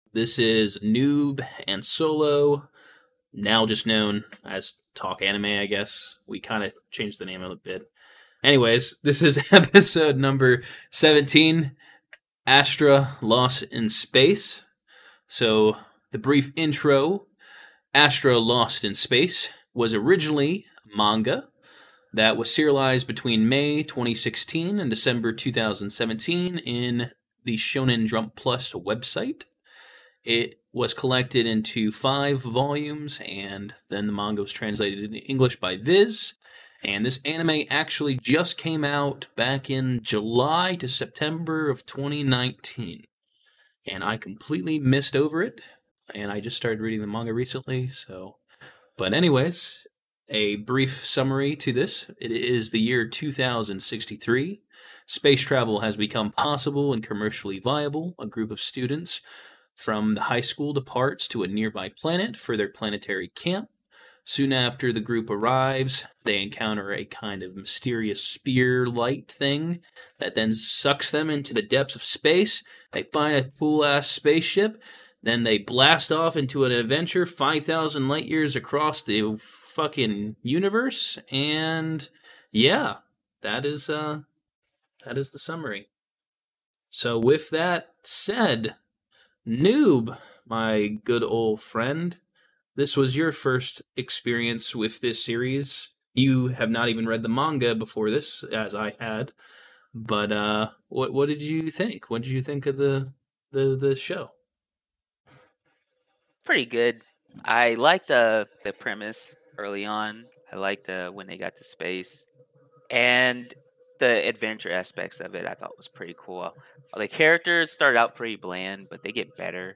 This is Noob and Solo, now just known as Talk Anime, I guess. We kind of changed the name a bit. Anyways, this is episode number 17, Astra Lost in Space. So, the brief intro, Astra Lost in Space was originally manga that was serialized between May 2016 and December 2017 in the Shonen Jump Plus website. It was collected into 5 volumes, and then the manga was translated into English by Viz. And this anime actually just came out back in July to September of 2019. And I completely missed over it, and I just started reading the manga recently, so... But anyways, a brief summary to this. It is the year 2063. Space travel has become possible and commercially viable. A group of students from the high school departs to a nearby planet for their planetary camp. Soon after the group arrives, they encounter a kind of mysterious spear-light thing that then sucks them into the depths of space. They find a cool-ass spaceship, then they blast off into an adventure 5,000 light years across the fucking universe, and yeah, that is the summary. So with that said, Noob, my good old friend, this was your first experience with this series. You have not even read the manga before this, as I had. But what did you think? What did you think of the show? Pretty good. I liked the premise early on. I liked when they got to space, and the adventure aspects of it. I thought was pretty cool. The characters started out pretty bland, but they get better.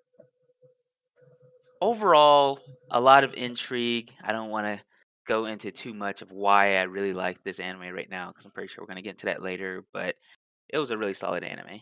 Overall, a lot of intrigue. I don't want to go into too much of why I really like this anime right now, because I'm pretty sure we're going to get into that later. But it was a really solid anime.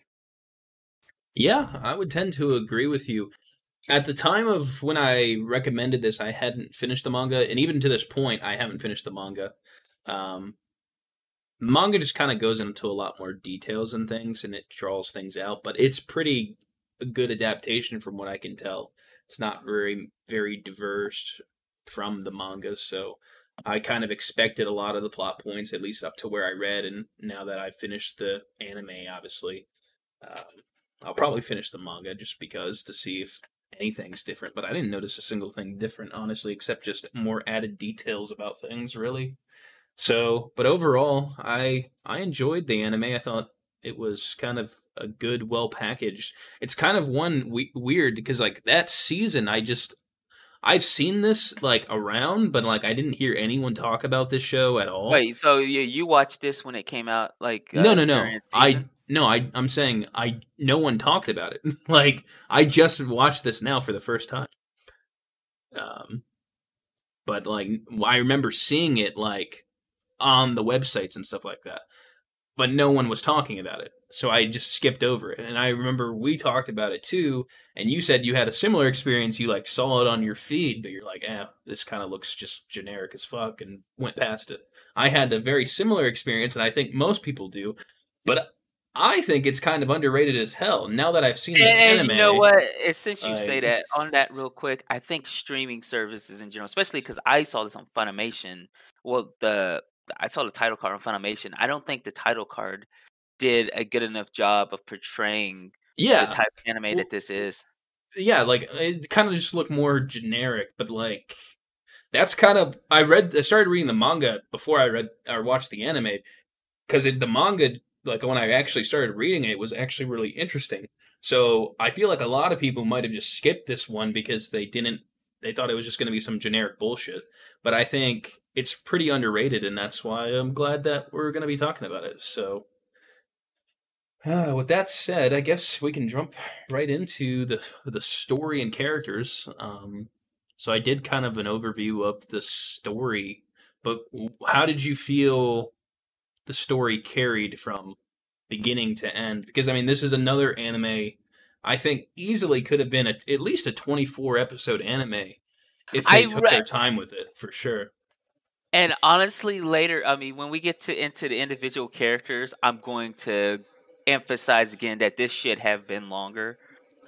Yeah, I would tend to agree with you. At the time of when I recommended this, I hadn't finished the manga, and even to this point, I haven't finished the manga. Um, Manga just kind of goes into a lot more details and things, and it draws things out, but it's pretty a good adaptation from what I can tell. It's not very diverse from the manga, so I kind of expected a lot of the plot points, at least up to where I read, and now that I've finished the anime, obviously, um, I'll probably finish the manga just because to see if anything's different. But I didn't notice a single thing different, honestly, except just more added details about things, really. So, but overall, I enjoyed the anime. I thought it was kind of a good, well packaged. It's kind of one weird because like that season, I've seen this like around, but like I didn't hear anyone talk about this show at all. Wait, so you watched this when it came out, like No, no, no. during its season? I'm saying no one talked about it. Like I just watched this now for the first time. Um, but like I remember seeing it like on the websites and stuff like that, but no one was talking about it. So I just skipped over it. And I remember we talked about it too, and you said you had a similar experience. You like saw it on your feed, but you're like, this kind of looks just generic as fuck, and went past it. I had a very similar experience, and I think most people do, but I think it's kind of underrated as hell. Now that I've seen the And you know anime, what? Since you say I that, on that real quick, I think streaming services in general, especially because I saw this on Funimation. Well, I saw the title card on Funimation. I don't think the title card did a good enough job of portraying the yeah, type of anime well, that this is. yeah, like it kind of just looked more generic, but like that's kind of I started reading the manga before I read or watched the anime because the manga, like when I actually started reading it, was actually really interesting. So I feel like a lot of people might have just skipped this one because they thought it was just going to be some generic bullshit. But I think it's pretty underrated, and that's why I'm glad that we're going to be talking about it. So with that said, I guess we can jump right into the story and characters. So I did kind of an overview of the story, but how did you feel the story carried from beginning to end? Because I mean, this is another anime I think easily could have been at least a 24 episode anime if they I took re- their time with it, for sure. and honestly, later, I mean, when we get to into the individual characters, I'm going to emphasize again that this should have been longer.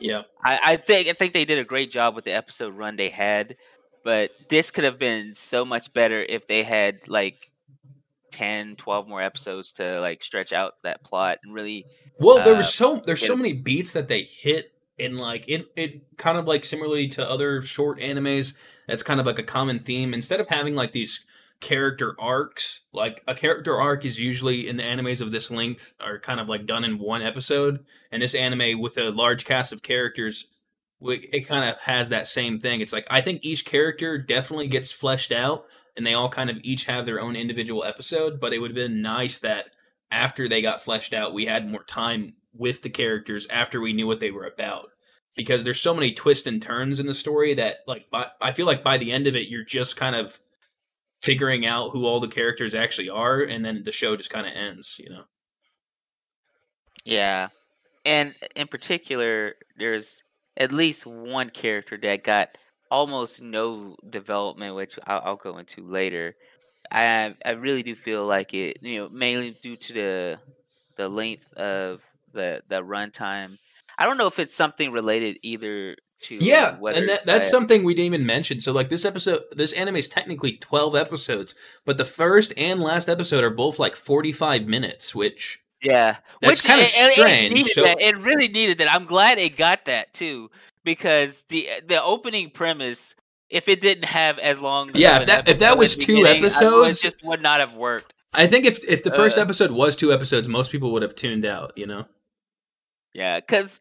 Yeah. I think they did a great job with the episode run they had, but this could have been so much better if they had like 10, 12 more episodes to like stretch out that plot and really Well, uh there's get so a, many beats that they hit in like it kind of like similarly to other short animes. That's kind of like a common theme. Instead of having like these character arcs, like a character arc is usually in the animes of this length are kind of like done in one episode. And this anime with a large cast of characters, it kind of has that same thing. It's like I think each character definitely gets fleshed out, and they all kind of each have their own individual episode. But it would have been nice that after they got fleshed out, we had more time with the characters after we knew what they were about. Because there's so many twists and turns in the story that, like, I feel like by the end of it, you're just kind of figuring out who all the characters actually are, and then the show just kind of ends, you know? yeah. And in particular, there's at least one character that got almost no development, which I'll go into later. I really do feel like it, mainly due to the length of the runtime. I don't know if it's something related either to Yeah, whether and it's that's something we didn't even mention. So, like, this anime is technically 12 episodes, but the first and last episode are both like 45 minutes, which yeah, that's which kind of it strange. needed So, that. It really needed that. I'm glad it got that too, because the opening premise, if it didn't have as long yeah, of an if that episode at was the two beginning, it episodes, just would not have worked. I think if the first Uh, episode was 2 episodes, most people would have tuned out, you know? Yeah, because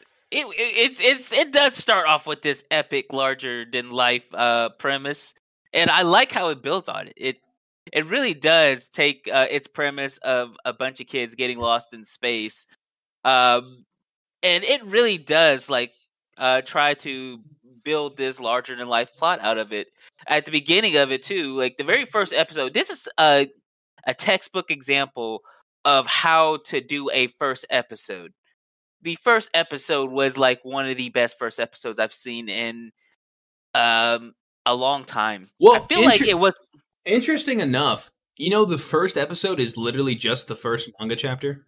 it does start off with this epic, larger than life premise, and I like how it builds on it. It really does take its premise of a bunch of kids getting lost in space, and it really does like try to build this larger than life plot out of it. At the beginning of it too, like the very first episode, this is a textbook example of how to do a first episode. The first episode was like one of the best first episodes I've seen in a long time. I Well, feel like it was interesting enough, you know, the first episode is literally just the first manga chapter,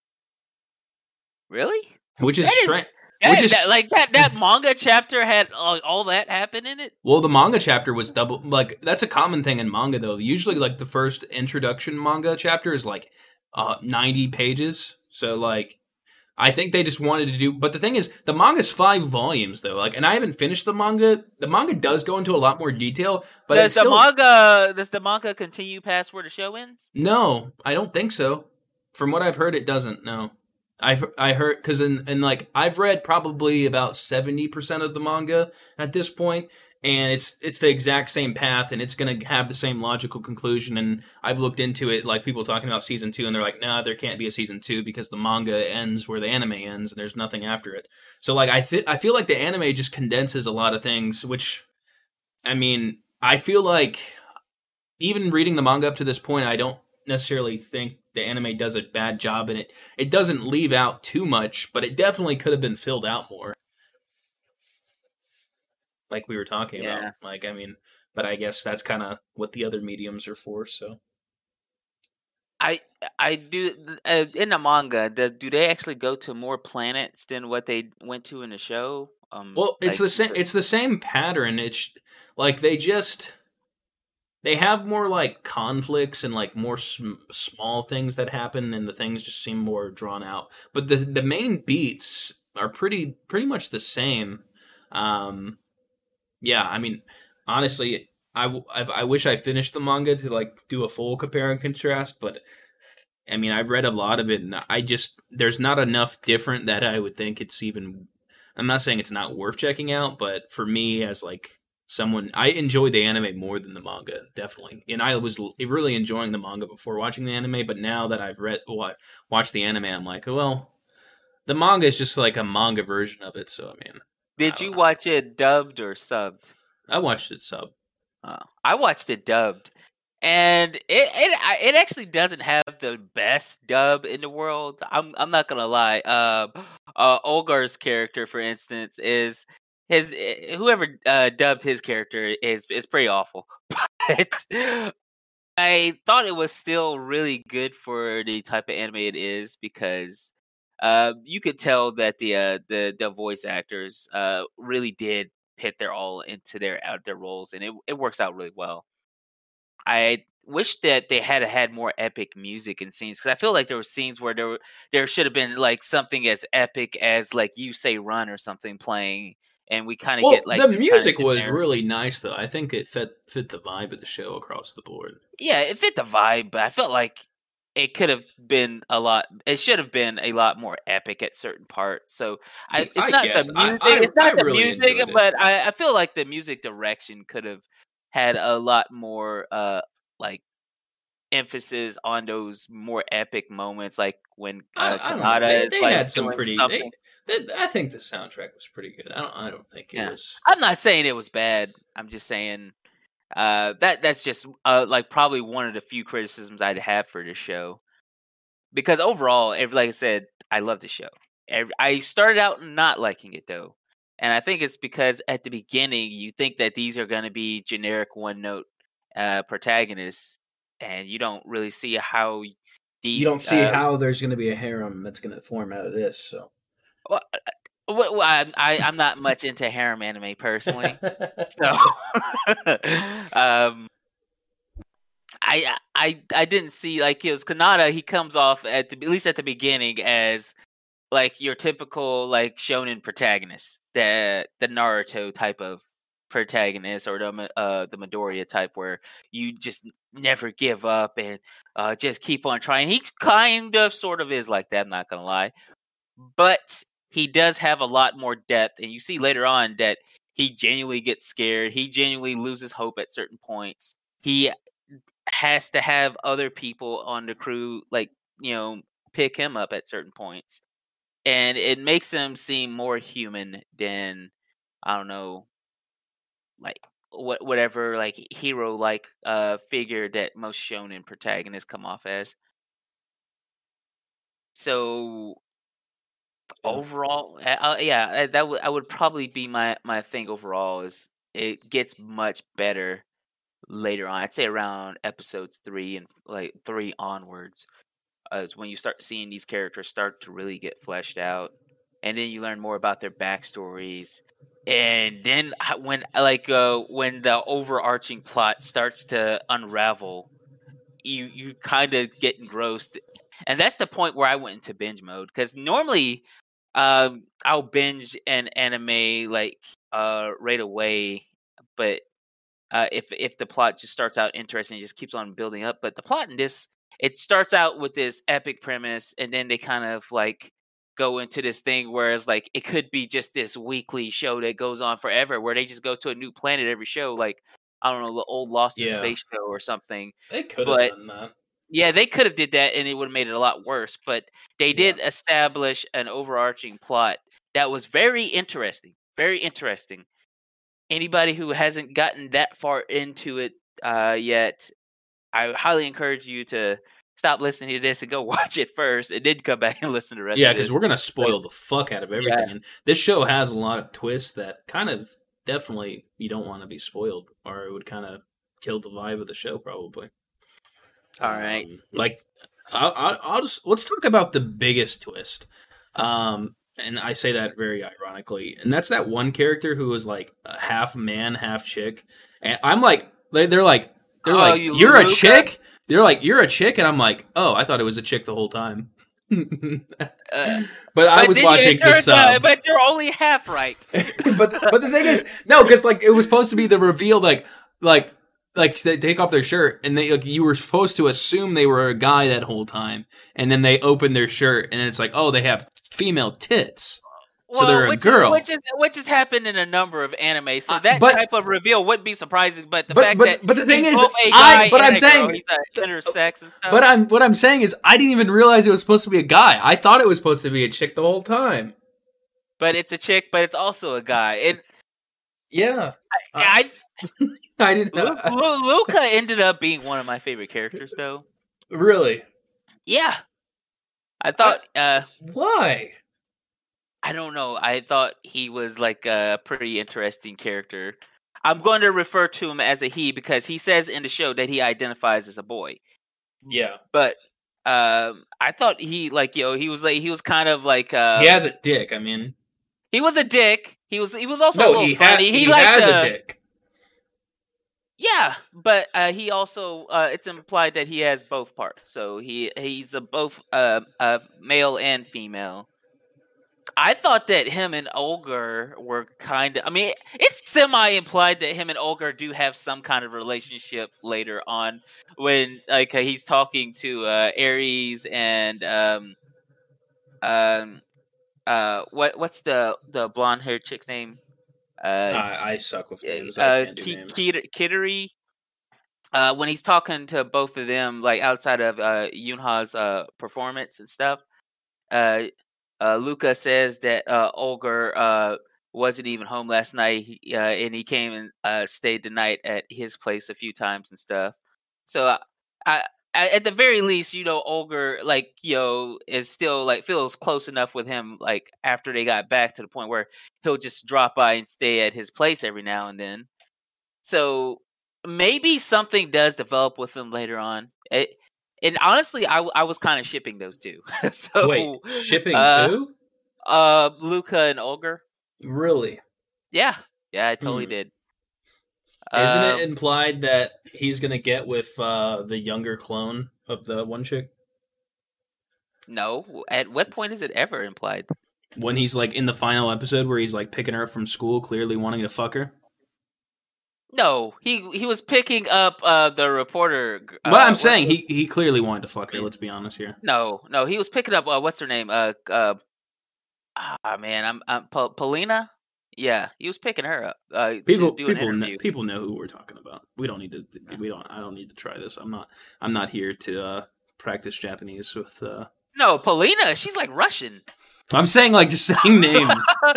really which is that is strange. Which is that manga chapter had all that happen in it. well, the manga chapter was double. Like that's a common thing in manga, though. Usually, like the first introduction manga chapter is like 90 pages. So, like, I think they just wanted to do. But the thing is, the manga's 5 volumes, though. Like, and I haven't finished the manga. The manga does go into a lot more detail, but Does it's the still manga continue past where the show ends? no. I don't think so. From what I've heard, it doesn't. No. I heard because in like I've read probably about 70% of the manga at this point, and it's the exact same path, and it's gonna have the same logical conclusion. And I've looked into it, like people talking about season 2, and they're like, nah, there can't be a season 2 because the manga ends where the anime ends, and there's nothing after it. So like I feel like the anime just condenses a lot of things, which I mean I feel like even reading the manga up to this point, I don't necessarily think the anime does a bad job in it. It doesn't leave out too much, but it definitely could have been filled out more, like we were talking about. Yeah, Like, I mean, but I guess that's kind of what the other mediums are for. So, I I do in the manga. Do they actually go to more planets than what they went to in the show? well, it's Like the same. It's the same pattern. It's like they have more like conflicts and like more small things that happen, and the things just seem more drawn out. But the main beats are pretty much the same. Um, yeah, I mean, honestly, I wish I finished the manga to like do a full compare and contrast, but I mean, I've read a lot of it, and I just there's not enough different that I would think it's even. I'm not saying it's not worth checking out, but for me, as like someone, I enjoyed the anime more than the manga, definitely, and I was really enjoying the manga before watching the anime. But now that I've watched the anime, I'm like, well, the manga is just like a manga version of it. So I mean, I did don't you know. watch it dubbed or subbed? I watched it sub. I watched it dubbed, and it actually doesn't have the best dub in the world. I'm not gonna lie. Olgar's character, for instance, is his whoever dubbed his character is pretty awful. But I thought it was still really good for the type of anime it is because you could tell that the voice actors really did hit their all into their roles, and it works out really well. I wish that they had more epic music and scenes, because I feel like there were scenes where there should have been like something as epic as like "You Say Run" or something playing, and we kind of Well, get like the this kind of music was generic. really nice, though. I think it fit the vibe of the show across the board. Yeah, it fit the vibe, but I felt like it could have been a lot. It should have been a lot more epic at certain parts. So it's I not the guess music. It's I not the really music, enjoyed it. but I feel like the music direction could have had a lot more like emphasis on those more epic moments, like when I don't know. Kanata is They like had some doing pretty. something. I think the soundtrack was pretty good. I don't think it Yeah, was. I'm not saying it was bad. I'm just saying that's just like probably one of the few criticisms I'd have for this show. Because overall, like I said, I love the show. I started out not liking it though, and I think it's because at the beginning you think that these are going to be generic one note protagonists, and you don't really see how You these. don't see how there's going to be a harem that's going to form out of this. So, I'm not much into harem anime personally, so I didn't see, like, it was Kanata. He comes off at least at the beginning as like your typical like shonen protagonist, the Naruto type of protagonist, or the Midoriya type, where you just never give up and just keep on trying. He kind of sort of is like that. I'm not gonna lie, but he does have a lot more depth, and you see later on that he genuinely gets scared. He genuinely loses hope at certain points. He has to have other people on the crew, like, pick him up at certain points, and it makes him seem more human than, I don't know, like whatever like hero like figure that most shonen protagonists come off as. So yeah. overall, I would probably be my thing overall, is it gets much better later on. I'd say around episodes 3 and like 3 onwards, is when you start seeing these characters start to really get fleshed out, and then you learn more about their backstories, and then when when the overarching plot starts to unravel, you kind of get engrossed, and that's the point where I went into binge mode, because normally I'll binge an anime like right away, but if the plot just starts out interesting, it just keeps on building up. But the plot in this, it starts out with this epic premise, and then they kind of like go into this thing where it's like it could be just this weekly show that goes on forever, where they just go to a new planet every show, like, I don't know, the old Lost in Yeah. Space show or something. They could have But done that. yeah, they could have did that, and it would have made it a lot worse. But they Yeah. did establish an overarching plot that was very interesting. Very interesting. Anybody who hasn't gotten that far into it yet, I highly encourage you to stop listening to this and go watch it first, and then come back and listen to the rest Yeah, of because this. we're gonna spoil the fuck out of everything, Yeah. and this show has a lot of twists that kind of definitely you don't want to be spoiled, or it would kind of kill the vibe of the show, probably. All right. Like, I'll just let's talk about the biggest twist. And I say that very ironically, and that's that one character who was like a half man, half chick, and I'm like, they're like, you're a Luca? chick. They're like, you're a chick, and I'm like, oh, I thought it was a chick the whole time. But I was then watching it turns the sub. out, but you're only half right. but the thing is, no, because like it was supposed to be the reveal, like they take off their shirt, and they like you were supposed to assume they were a guy that whole time, and then they open their shirt, and it's like, oh, they have female tits, so they're a girl. Which has happened in a number of anime, so that but- type of reveal wouldn't be surprising. But the but- fact but- that but the thing he's is, both a guy but and I'm a saying- girl, he's intersex and stuff. But what I'm saying is, I didn't even realize it was supposed to be a guy. I thought it was supposed to be a chick the whole time. But it's a chick, but it's also a guy. And Yeah, I I didn't Luca ended up being one of my favorite characters, though. really. Yeah, I thought. Why? I don't know. I thought he was like a pretty interesting character. I'm going to refer to him as a he because he says in the show that he identifies as a boy. Yeah, But I thought he he was kind of like He has a dick. I mean, he was a dick. He was also a no, little funny. he liked has a dick. Yeah, but he also it's implied that he has both parts. So he's a both male and female. I thought that him and Olger were kind of. I mean, it's semi-implied that him and Olger do have some kind of relationship later on, when he's talking to Ares and what's the blonde haired chick's name? I suck with names. I can't do names. Kittery. When he's talking to both of them, like outside of Yunha's performance and stuff, Luca says that Olger wasn't even home last night, and he came and stayed the night at his place a few times and stuff. So, I at the very least, Olger is still feels close enough with him, after they got back, to the point where he'll just drop by and stay at his place every now and then. So maybe something does develop with them later on. And honestly, I was kind of shipping those two. So wait, shipping who? Luca and Olger. Really? Yeah, I totally did. Isn't it implied that he's gonna get with the younger clone of the one chick? No. At what point is it ever implied? When he's in the final episode where he's picking her up from school, clearly wanting to fuck her. No, he was picking up the reporter. But I'm saying he clearly wanted to fuck her. Let's be honest here. No, he was picking up what's her name? Man, I'm Paulina. Yeah, he was picking her up. People know who we're talking about. We don't need to. I don't need to try this. I'm not here to practice Japanese with. No, Paulina. She's Russian. I'm saying just saying names.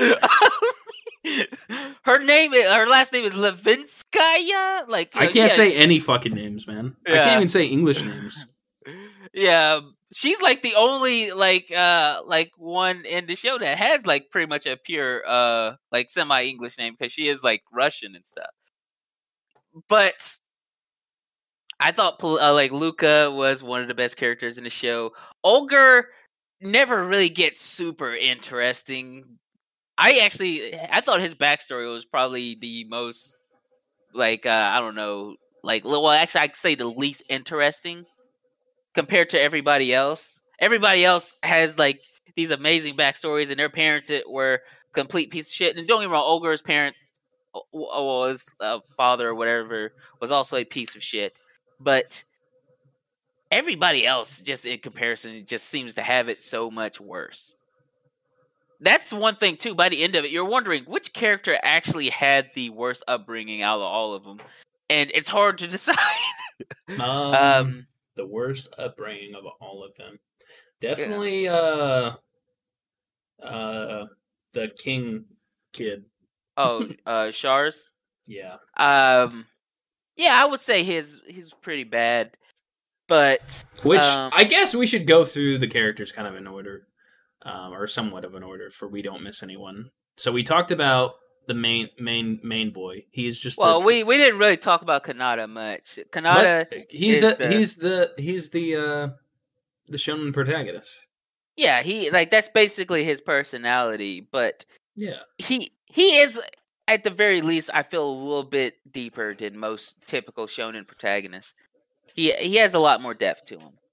Her last name is Levinskaya. I can't say any fucking names, man. Yeah. I can't even say English names. Yeah, she's the only one in the show that has pretty much a pure semi-English name, because she is Russian and stuff. But I thought Luca was one of the best characters in the show. Olger never really gets super interesting. I thought his backstory was probably the most I don't know, actually I could say the least interesting compared to everybody else. Everybody else has these amazing backstories, and their parents were complete piece of shit. And don't get me wrong, Olger's parent, his father or whatever, was also a piece of shit. But everybody else, just in comparison, just seems to have it so much worse. That's one thing too. By the end of it, you're wondering which character actually had the worst upbringing out of all of them, and it's hard to decide. The worst upbringing of all of them, definitely. Yeah. The king kid. Oh, Shars. Yeah. Yeah, I would say he's pretty bad, but I guess we should go through the characters kind of in order. Or somewhat of an order, for we don't miss anyone. So we talked about the main boy. He's just we didn't really talk about Kanata much. Kanata, he's the shonen protagonist. Yeah, he that's basically his personality. But yeah, he is, at the very least, I feel a little bit deeper than most typical shonen protagonists. He has a lot more depth to him.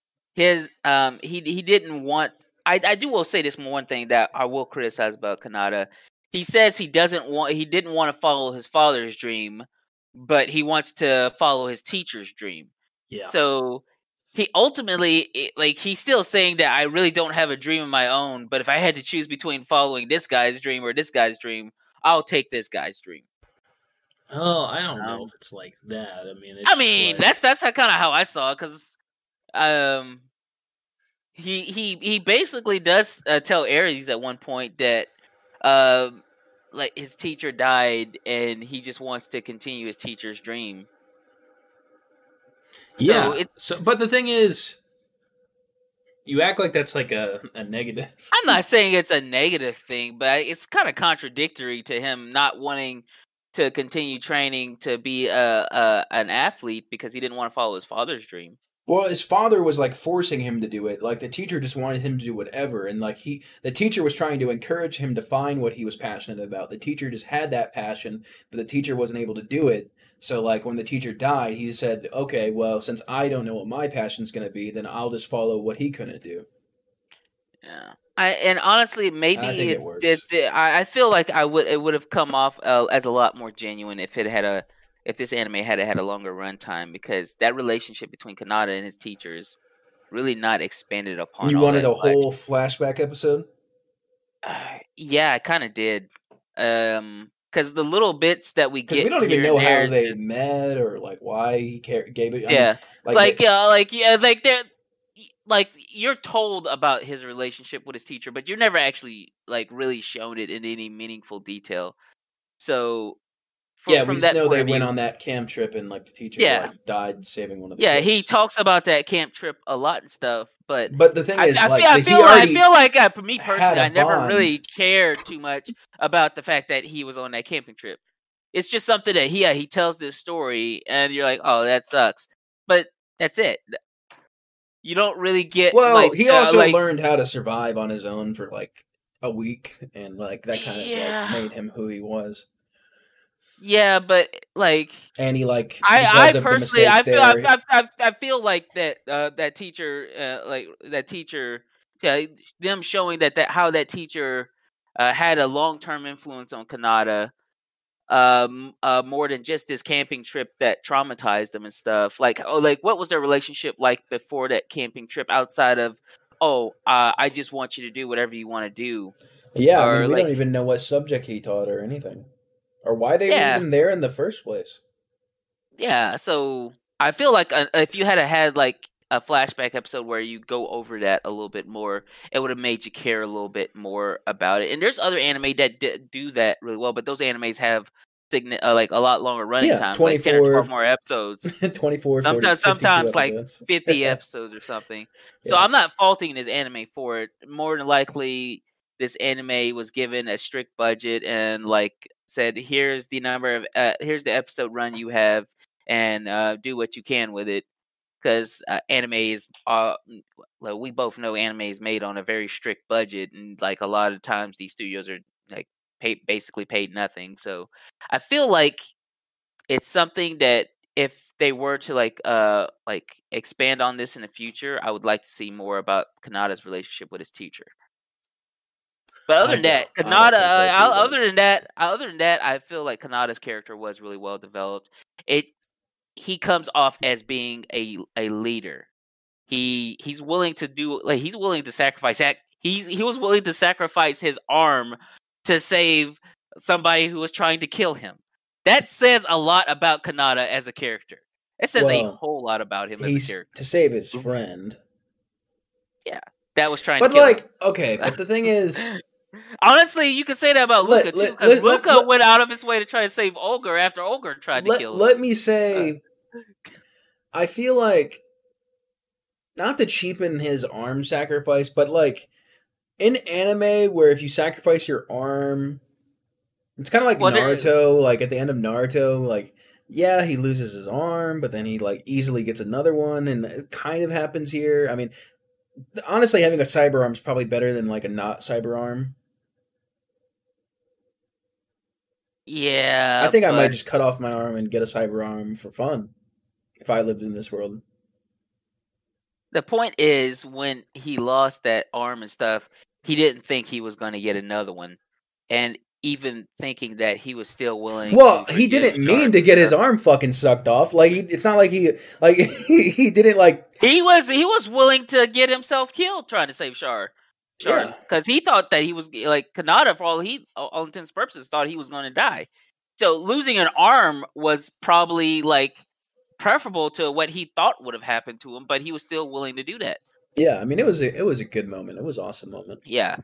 He didn't want. I will say this one thing that I will criticize about Kanata. He says he didn't want to follow his father's dream, but he wants to follow his teacher's dream. Yeah. So he ultimately, he's still saying that I really don't have a dream of my own, but if I had to choose between following this guy's dream or this guy's dream, I'll take this guy's dream. Oh, I don't know if it's like that. That's kind of how I saw it, because He basically does tell Ares at one point that his teacher died and he just wants to continue his teacher's dream. Yeah. But the thing is, you act like that's a negative. I'm not saying it's a negative thing, but it's kind of contradictory to him not wanting to continue training to be an athlete because he didn't want to follow his father's dream. Well, his father was like forcing him to do it. Like the teacher just wanted him to do whatever, and like the teacher was trying to encourage him to find what he was passionate about. The teacher just had that passion, but the teacher wasn't able to do it. So like when the teacher died, he said, "Okay, well, since I don't know what my passion's going to be, then I'll just follow what he couldn't do." Yeah. And honestly, maybe I think it works. I feel like it would have come off as a lot more genuine if this anime had a longer runtime, because that relationship between Kanata and his teachers really not expanded upon You all wanted that a much. whole flashback episode? Yeah, I kind of did. Because the little bits that we Because we get don't even here and know there how is they just, met or like why he gave it. I mean, yeah, like that. like they're like you're told about his relationship with his teacher, but you're never actually like really shown it in any meaningful detail. So Yeah, we from just that know point they of went view, on that camp trip and like the teacher yeah, like died saving one of the yeah, he kids. talks about that camp trip a lot and stuff, but But the thing is, like, he I already feel like for me had personally, a I never bond. really cared too much about the fact that he was on that camping trip. It's just something that he tells this story, and you're like, oh, that sucks, but that's it. You don't really get Well, like he to, also like learned how to survive on his own for like a week, and like that kind of like yeah, made him who he was. yeah, but like And he like I because of the personally mistakes there. I feel like that teacher yeah, them showing that how that teacher had a long term influence on Kanata, more than just this camping trip that traumatized them and stuff. Like, oh, like what was their relationship like before that camping trip, outside of, oh, I just want you to do whatever you want to do, Yeah, I mean, or we don't like, even know what subject he taught or anything, or why they were yeah, even there in the first place. yeah. So I feel like if you had like a flashback episode where you go over that a little bit more, it would have made you care a little bit more about it. And there's other anime that do that really well, but those animes have like a lot longer running Yeah, times, like 10 or 24, 12 more episodes. 24, 40, 52 Sometimes like episodes. 50 episodes or something. So Yeah. I'm not faulting this anime for it. More than likely, this anime was given a strict budget and like said, here's the number of here's the episode run you have, and do what you can with it. Because anime is, like we both know, anime is made on a very strict budget, and like a lot of times these studios are like basically paid nothing. So I feel like it's something that if they were to like expand on this in the future, I would like to see more about Kanada's relationship with his teacher. But other than that, I don't think they'll do that. other than that, I feel like Kanada's character was really well developed. It He comes off as being a leader. He's willing to do, like, he's willing to sacrifice that. He was willing to sacrifice his arm to save somebody who was trying to kill him. That says a lot about Kanata as a character. It says a Well, whole lot about him as a he's character. to save his friend. Yeah, that was trying to But kill him. like, okay, but the thing is, Honestly, you could say that about Luca let too, let because let Luca let, went out of his way to try to save Olga after Olga tried to let, kill him. let me Uh, say, I feel like not to cheapen his arm sacrifice, but like in anime where if you sacrifice your arm, it's kind of like well, Naruto. Like at the end of Naruto, like yeah, he loses his arm, but then he like easily gets another one, and it kind of happens here. I mean, honestly, having a cyber arm is probably better than like a not cyber arm. I yeah, think I might but just cut off my arm and get a cyber arm for fun if I lived in this world. the point is, when he lost that arm and stuff, he didn't think he was going to get another one, and even thinking that he was still willing Well, to he forgive didn't mean Sharp to and get his stuff. arm fucking sucked off. Like it's not like he didn't like He was willing to get himself killed trying to save yeah. Char's, because he thought that he was like Kanata, for all intents and purposes, thought he was going to die. So losing an arm was probably like preferable to what he thought would have happened to him, but he was still willing to do that. Yeah, I mean it was a good moment. It was an awesome moment. Yeah.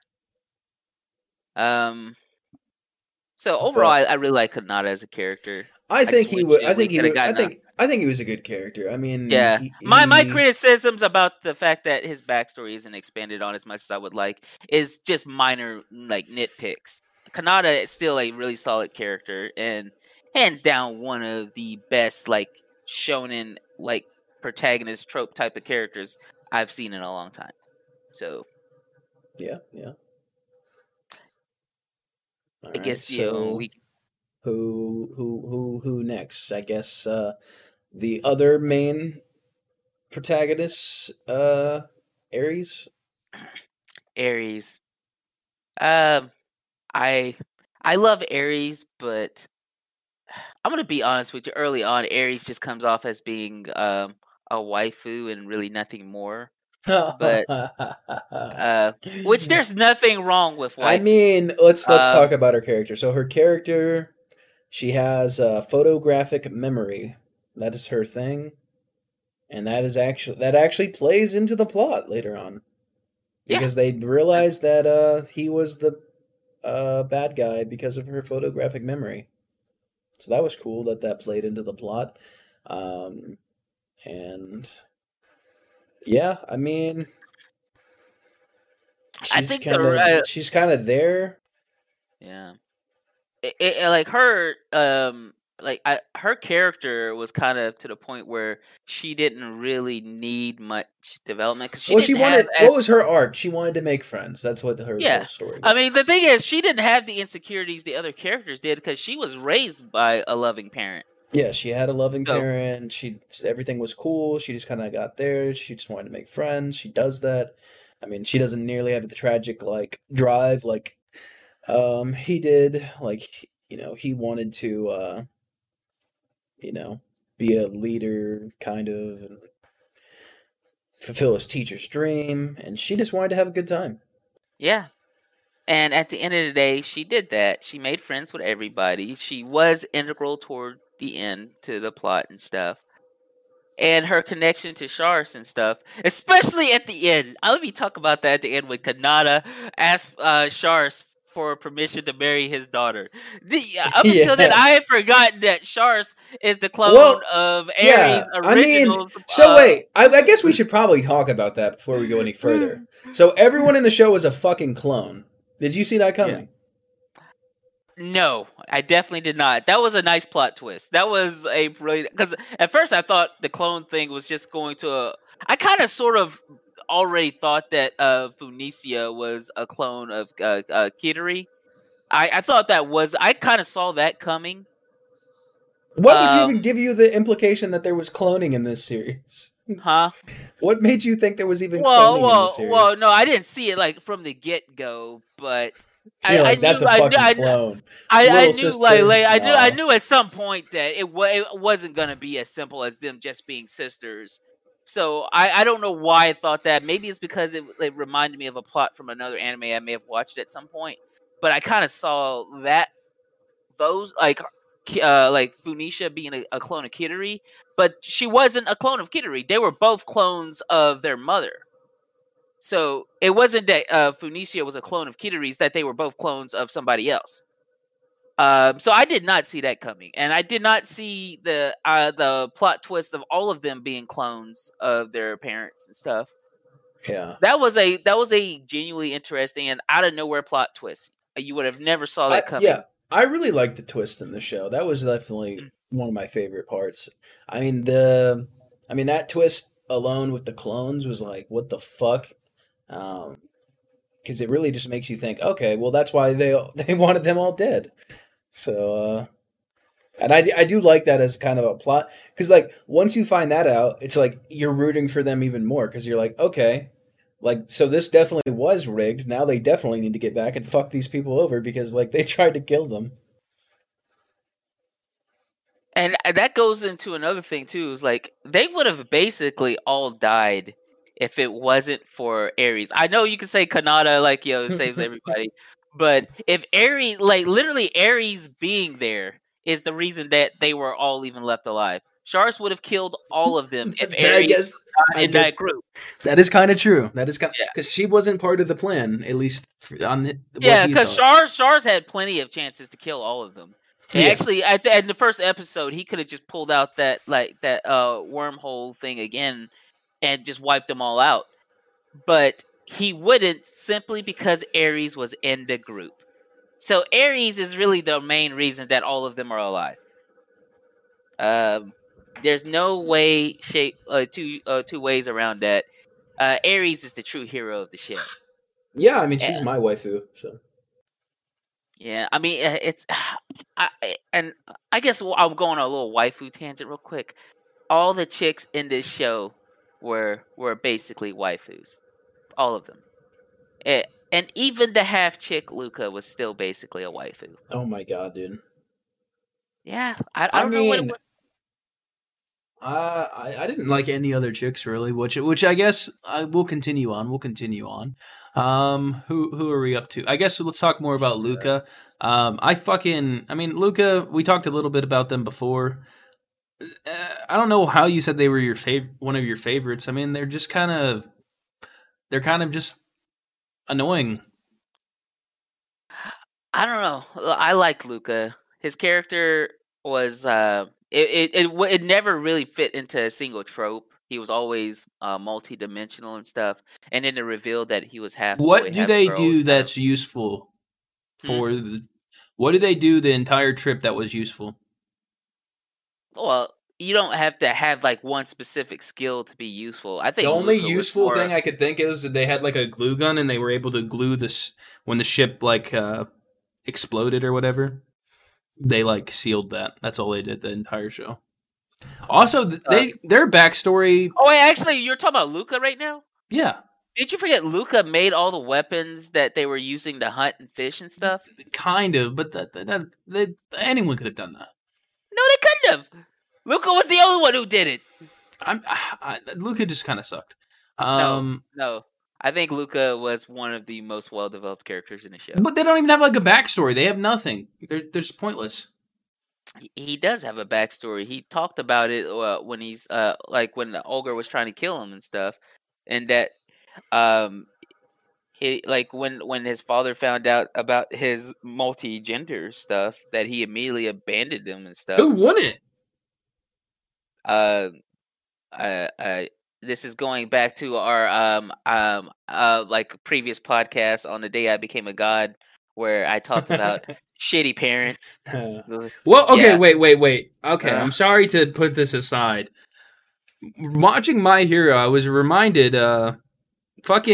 Um. So overall, But I really like Kanata as a character. I I think just he wish would I we think he could have would gotten a. I think he was a good character. I mean, Yeah, my he criticisms about the fact that his backstory isn't expanded on as much as I would like is just minor, like, nitpicks. Kanata is still a really solid character and hands down one of the best, like, shonen, like, protagonist trope type of characters I've seen in a long time. So yeah. All I right. guess we. Who next? I guess the other main protagonist, Ares. Ares. Um, I I love Ares, but I'm gonna be honest with you. Early on, Ares just comes off as being a waifu and really nothing more. But which there's nothing wrong with I waifus. mean, let's talk Um, about her character. So her character, she has photographic memory. That is her thing, and that actually plays into the plot later on yeah, because they realize that he was the bad guy because of her photographic memory. So that was cool that played into the plot. Um, and yeah, I mean, I think the she's kind of there. yeah, like her character was kind of to the point where she didn't really need much development because she Well, she didn't have wanted. What was her arc? She wanted to make friends. That's what her whole yeah. story I was. mean, the thing is, she didn't have the insecurities the other characters did because she was raised by a loving parent. Yeah, she had a loving So parent. Everything was cool. She just kind of got there. She just wanted to make friends. She does that. I mean, she doesn't nearly have the tragic like drive like he did. Like he wanted to you know be a leader kind of and fulfill his teacher's dream, and she just wanted to have a good time. yeah, and at the end of the day, she did that. She made friends with everybody. She was integral toward the end to the plot and stuff. And her connection to Shars and stuff, especially at the end. Let me talk about that at the end when Kanata asked Shars for permission to marry his daughter. Up until then, Yeah. I had forgotten that Shars is the clone Well, of Ares' yeah. I mean, original. so wait. I guess we should probably talk about that before we go any further. So everyone in the show is a fucking clone. Did you see that coming? No, I definitely did not. That was a nice plot twist. That was a brilliant because at first I thought the clone thing was just going to. I kind of sort of already thought that Phoenicia was a clone of Kitari. I thought that was. I kind of saw that coming. What would even give you the implication that there was cloning in this series? Huh? What made you think there was even cloning in this series? Well, no, I didn't see it like from the get go, but I knew that's a fucking clone. I knew I knew at some point that it wasn't gonna be as simple as them just being sisters. So I don't know why I thought that. Maybe it's because it reminded me of a plot from another anime I may have watched at some point. But I kind of saw those like Phoenicia being a clone of Kitari, but she wasn't a clone of Kitari. They were both clones of their mother. So it wasn't that Phoenicia was a clone of Kitari's, that they were both clones of somebody else. So I did not see that coming, and I did not see the plot twist of all of them being clones of their parents and stuff. Yeah, that was a genuinely interesting and out of nowhere plot twist. You would have never saw that coming. Yeah, I really liked the twist in the show. That was definitely one of my favorite parts. I mean that twist alone with the clones was like, what the fuck? Because it really just makes you think, okay, well that's why they wanted them all dead. So, and I do like that as kind of a plot because like once you find that out, it's like you're rooting for them even more because you're like, okay, like so this definitely was rigged. Now they definitely need to get back and fuck these people over because like they tried to kill them. And that goes into another thing too. Is like they would have basically all died if it wasn't for Ares. I know you can say Kanata like saves everybody, but if Ares, like literally Ares being there, is the reason that they were all even left alive. Shars would have killed all of them if Ares in that group. That is kind of true. That is kind because she wasn't part of the plan, at least on the. Because Shars had plenty of chances to kill all of them. Actually, at the first episode, he could have just pulled out that wormhole thing again and just wiped them all out. But he wouldn't, simply because Ares was in the group. So Ares is really the main reason that all of them are alive. I There's no way, two ways around that. Ares is the true hero of the show. Yeah, I mean, she's Yeah. my waifu, so. Yeah, I mean, I guess I'm going on a little waifu tangent real quick. All the chicks in this show were basically waifus, all of them, and even the half chick Luca was still basically a waifu. Oh my god, dude. Yeah, I don't know what it was. I didn't like any other chicks really, which I guess we'll continue on. Who are we up to? I guess let's talk more about Luca. Luca. We talked a little bit about them before. I don't know how you said they were one of your favorites. I mean, they're kind of just annoying. I don't know. I like Luca. His character was it never really fit into a single trope. He was always multi-dimensional and stuff. And then the reveal that he was half. What do they do that's useful for what do they do the entire trip that was useful? Well, you don't have to have like one specific skill to be useful. I think the only useful thing I could think is that they had like a glue gun and they were able to glue this when the ship like exploded or whatever. They like sealed that. That's all they did the entire show. Also, their backstory. Oh wait, actually, you're talking about Luca right now? Yeah. Did you forget Luca made all the weapons that they were using to hunt and fish and stuff? Kind of, but that anyone could have done that. No, they couldn't have. Luca was the only one who did it. Luca just kind of sucked. No. I think Luca was one of the most well-developed characters in the show. But they don't even have like a backstory. They have nothing. They're just pointless. He does have a backstory. He talked about it when he's like when the ogre was trying to kill him and stuff, and that he like when his father found out about his multi-gender stuff, that he immediately abandoned him and stuff. Who wouldn't? This is going back to our like previous podcast on the day I became a god, where I talked about shitty parents. Well, okay, yeah. Wait. Okay, I'm sorry to put this aside. Watching My Hero, I was reminded, what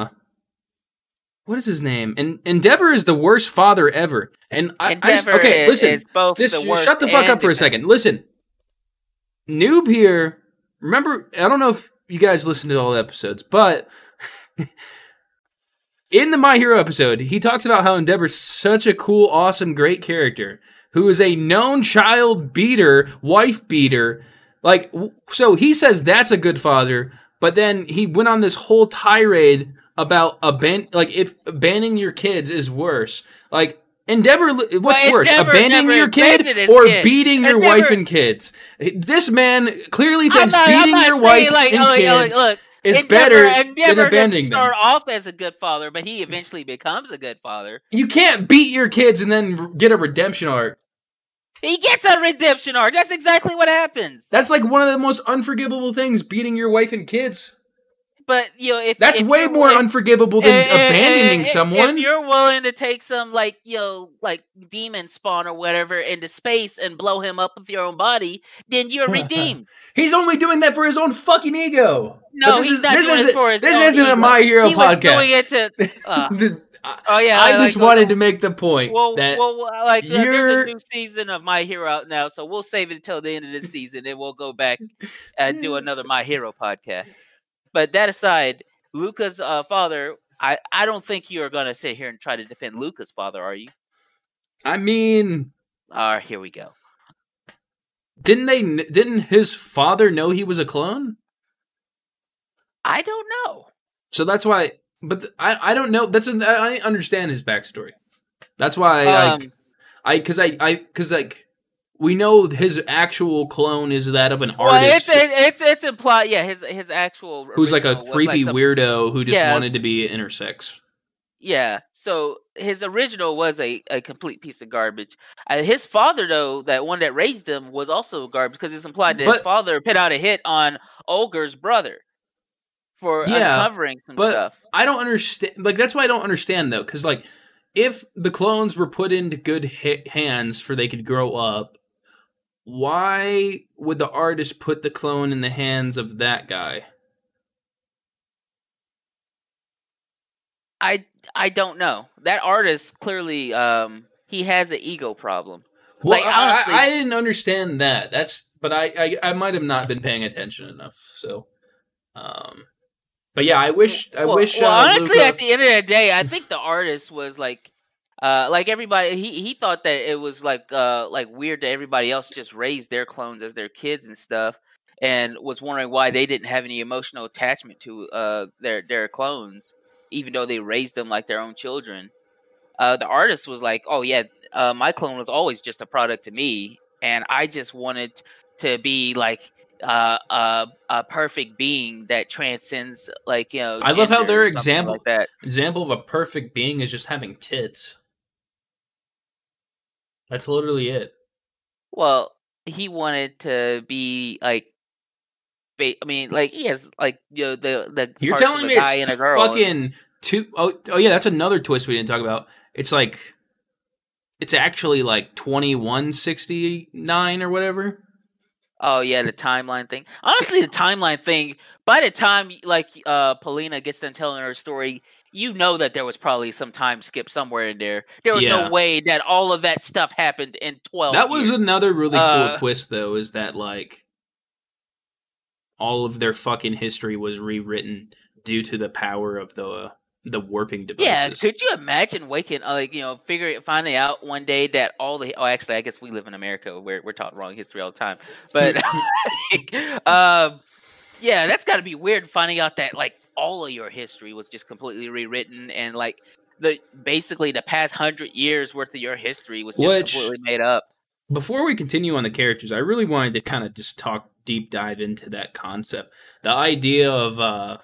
is his name? Endeavor is the worst father ever. And listen, shut the fuck up for a second. Listen, Noob here. Remember, I don't know if you guys listened to all the episodes, but in the My Hero episode, he talks about how Endeavor's such a cool, awesome, great character who is a known child beater, wife beater. Like, so he says that's a good father, but then he went on this whole tirade about if banning your kids is worse. Like, Endeavor, what's worse, abandoning your kid or beating your wife and kids? This man clearly thinks beating your wife and kids is better than abandoning them. Start off as a good father, but he eventually becomes a good father. You can't beat your kids and then get a redemption arc. He gets a redemption arc. That's exactly what happens. That's like one of the most unforgivable things, beating your wife and kids. But that's way more unforgivable than abandoning someone. If you're willing to take some like demon spawn or whatever into space and blow him up with your own body, then you're redeemed. He's only doing that for his own fucking ego. No, he's not doing it for his own ego. This isn't a My Hero podcast. Doing it to. I just wanted to make the point that there's a new season of My Hero out now, so we'll save it until the end of this season, and we'll go back and do another My Hero podcast. But that aside, Luca's father, I don't think you are going to sit here and try to defend Luca's father, are you? I mean... here we go. Didn't his father know he was a clone? I don't know. So that's why... But I don't know. I understand his backstory. That's why we know his actual clone is that of an artist. It's implied. Yeah, his actual who's like a creepy weirdo who just wanted to be intersex. Yeah, so his original was a complete piece of garbage. His father, though, that one that raised him, was also garbage because it's implied that his father put out a hit on Olger's brother for uncovering some stuff. I don't understand. Like, that's why I don't understand, though, because like if the clones were put into good hands for they could grow up, why would the artist put the clone in the hands of that guy? I don't know. That artist clearly he has an ego problem. Well, Like, honestly, I didn't understand that. But I might have not been paying attention enough. So, but yeah, I wish. Well, honestly, Luca... at the end of the day, I think the artist was like everybody. He thought that it was like weird that everybody else just raised their clones as their kids and stuff, and was wondering why they didn't have any emotional attachment to their clones, even though they raised them like their own children. The artist was like, "Oh yeah, my clone was always just a product to me, and I just wanted to be like a perfect being that transcends, like, you know." I love how their example of a perfect being is just having tits. That's literally it. Well, he wanted to be like, I mean, like, he has like, you know, the You're parts telling of a me guy it's and a girl. fucking two? Oh yeah, that's another twist we didn't talk about. It's like, it's actually like 2169 or whatever. Oh yeah, the timeline thing. Honestly, the timeline thing. By the time like Polina gets done telling her story, you know that there was probably some time skip somewhere in there. There was no way that all of that stuff happened in 12 That was years. another really cool twist, though, is that like all of their fucking history was rewritten due to the power of the warping devices. Yeah, could you imagine waking, like, you know, finding out one day that all the... Oh, actually, I guess we live in America where we're taught wrong history all the time. But, yeah, that's got to be weird, finding out that, like, all of your history was just completely rewritten, and, like, basically the past 100 years worth of your history was just completely made up. Before we continue on the characters, I really wanted to kind of just deep dive into that concept. The idea of...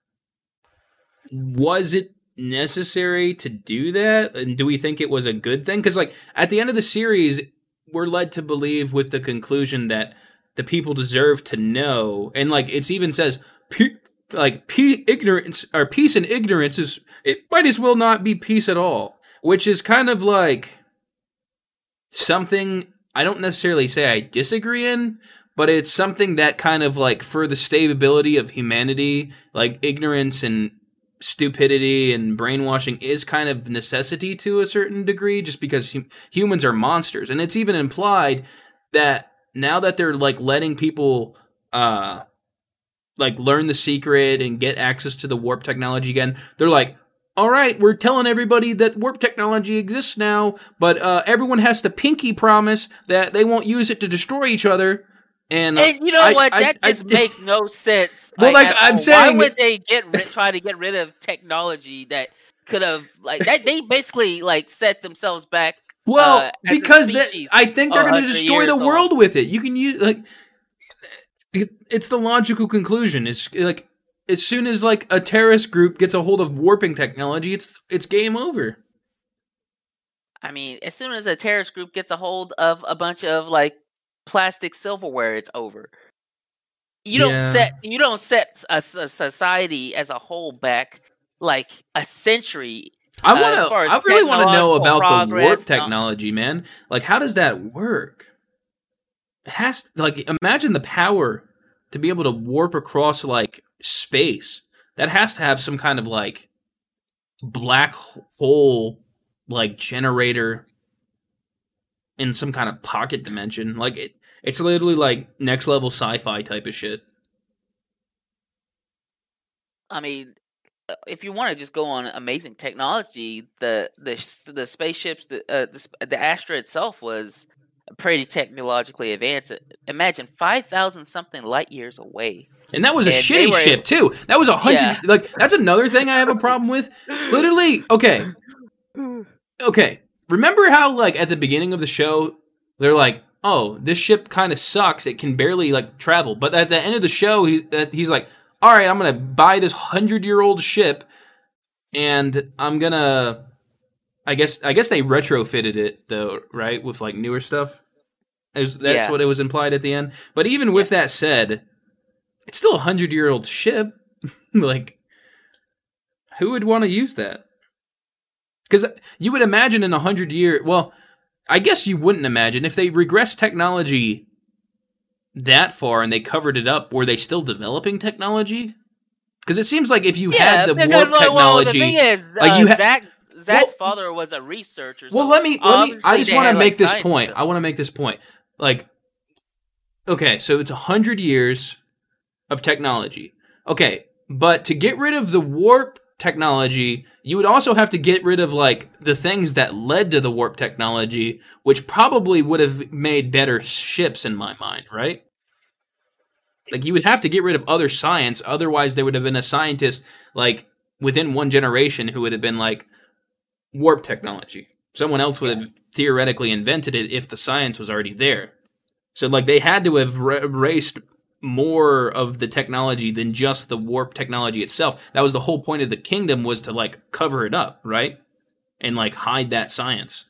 was it necessary to do that? And do we think it was a good thing? Because, like, at the end of the series, we're led to believe with the conclusion that the people deserve to know. And, like, it even says, ignorance, or peace and ignorance it might as well not be peace at all. Which is kind of like something I don't necessarily say I disagree in, but it's something that kind of, like, for the stability of humanity, like, ignorance and stupidity and brainwashing is kind of necessity to a certain degree, just because humans are monsters. And it's even implied that now that they're, like, letting people like learn the secret and get access to the warp technology again, they're like, all right, we're telling everybody that warp technology exists now, but everyone has to pinky promise that they won't use it to destroy each other. And you know what? That just makes no sense. Well, like I'm saying, why would they try to get rid of technology that could have, like, that? They basically, like, set themselves back. Well, because I think they're going to destroy the world with it. You can use, like, it's the logical conclusion. It's like, as soon as, like, a terrorist group gets a hold of warping technology, it's game over. I mean, as soon as a terrorist group gets a hold of a bunch of, like, plastic silverware, it's over. You don't set a society as a whole back like a century. I really want to know about the warp technology, man. Like, how does that work? It has to, like, imagine the power to be able to warp across, like, space. That has to have some kind of, like, black hole, like, generator in some kind of pocket dimension. Like, it's literally like next level sci-fi type of shit. I mean, if you want to just go on amazing technology, the spaceships, the Astra itself was pretty technologically advanced. Imagine 5,000 something light years away. And that was a shitty ship too. That was 100. Yeah. Like, that's another thing I have a problem with. Literally, okay. Remember how, like, at the beginning of the show, they're like, oh, this ship kind of sucks. It can barely, like, travel. But at the end of the show, he's like, all right, I'm going to buy this 100-year-old ship, and I'm going to... I guess they retrofitted it, though, right? With, like, newer stuff. That's what it was implied at the end. But even with that said, it's still a 100-year-old ship. Like, who would want to use that? Because you would imagine in 100 years... Well, I guess you wouldn't imagine. If they regress technology that far and they covered it up, were they still developing technology? Because it seems like if you had the warp technology, well, the thing is, like Zach's father was a researcher. So well, let me. I just want to make this point. I want to make this point. Like, okay, so it's 100 years of technology. Okay, but to get rid of the warp technology, you would also have to get rid of like the things that led to the warp technology, which probably would have made better ships in my mind, right? Like, you would have to get rid of other science, otherwise there would have been a scientist, like, within one generation who would have been, like, warp technology. Someone else would have theoretically invented it if the science was already there. So, like, they had to have erased more of the technology than just the warp technology itself. That was the whole point of the kingdom, was to, like, cover it up, right? And, like, hide that science.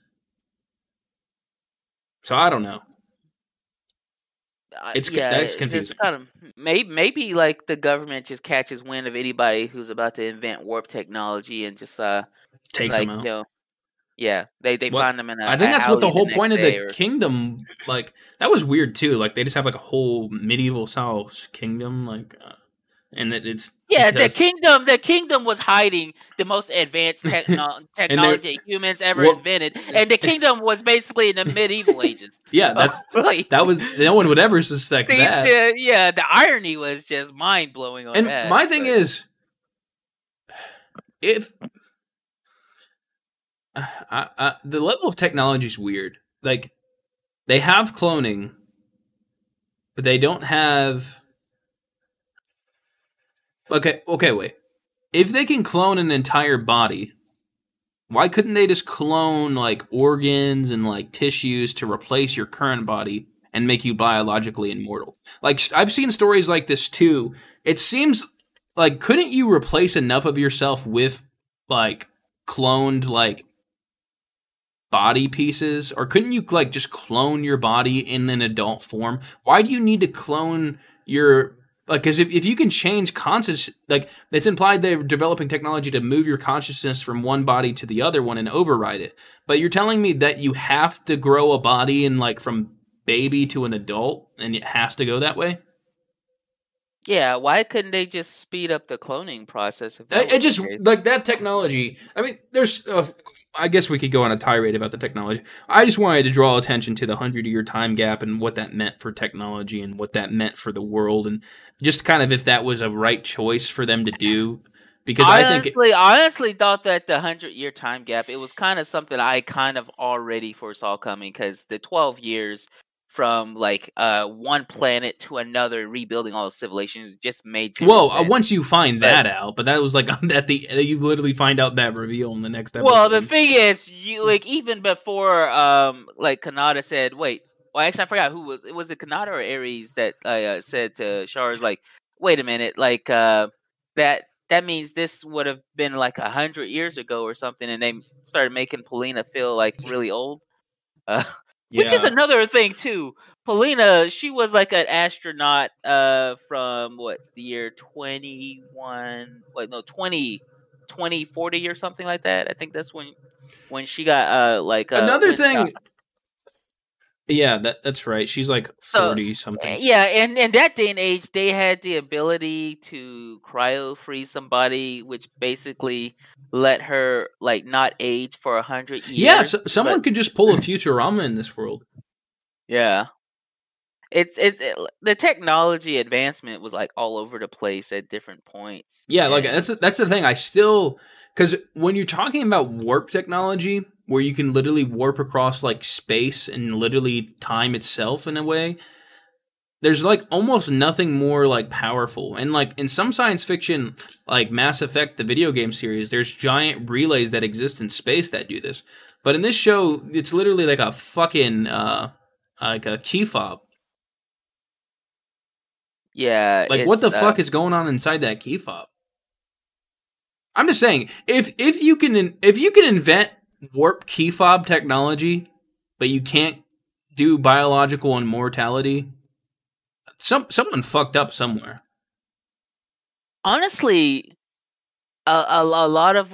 So, I don't know. That's confusing. It's kind of maybe like the government just catches wind of anybody who's about to invent warp technology and just takes them out. They find them in. I think that's what the whole point of the kingdom. Like, that was weird too. Like, they just have like a whole medieval style kingdom, like, and that it's the kingdom was hiding the most advanced technology humans ever invented, and the kingdom was basically in the medieval ages. Yeah, that was, no one would ever suspect that. The irony was just mind blowing on that. And my thing is, if the level of technology is weird, like, they have cloning, but they don't have. Okay, wait. If they can clone an entire body, why couldn't they just clone, like, organs and, like, tissues to replace your current body and make you biologically immortal? Like, I've seen stories like this, too. It seems like, couldn't you replace enough of yourself with, like, cloned, like, body pieces? Or couldn't you, like, just clone your body in an adult form? Why do you need to clone your... Like, because if you can change conscious, like, it's implied they're developing technology to move your consciousness from one body to the other one and override it. But you're telling me that you have to grow a body and, like, from baby to an adult, and it has to go that way? Yeah, why couldn't they just speed up the cloning process? It just, like, that technology, I mean, there's, I guess we could go on a tirade about the technology. I just wanted to draw attention to the 100-year time gap and what that meant for technology and what that meant for the world, and just kind of if that was a right choice for them to do. Because I honestly thought that the 100-year time gap, it was kind of something I kind of already foresaw coming, because the 12 years from, like, one planet to another, rebuilding all the civilizations, just made sense. Well, once you find that out, but that was like you literally find out that reveal in the next episode. Well, the thing is, you, like, even before, like, Kanata said, wait, well, actually, I forgot who was it Kanata or Ares that said to Char's, like, wait a minute, like, that means this would have been like 100 years ago or something, and they started making Polina feel like really old. Which is another thing too. Polina, she was like an astronaut from the year 2040 or something like that. I think that's when she got another thing. Yeah, that's right. She's like 40 something. Yeah, and in that day and age, they had the ability to cryo freeze somebody, which basically let her, like, not age for 100 years. Yeah, so someone could just pull a Futurama in this world. Yeah, it's the technology advancement was, like, all over the place at different points. Yeah, like, that's the thing. I still, because when you're talking about warp technology, where you can literally warp across, like, space and literally time itself in a way, there's, like, almost nothing more, like, powerful. And, like, in some science fiction, like Mass Effect, the video game series, there's giant relays that exist in space that do this. But in this show, it's literally like a fucking, like a key fob. Yeah. Like, what the fuck is going on inside that key fob? I'm just saying, if you can invent warp key fob technology, but you can't do biological immortality, someone fucked up somewhere. Honestly, a lot of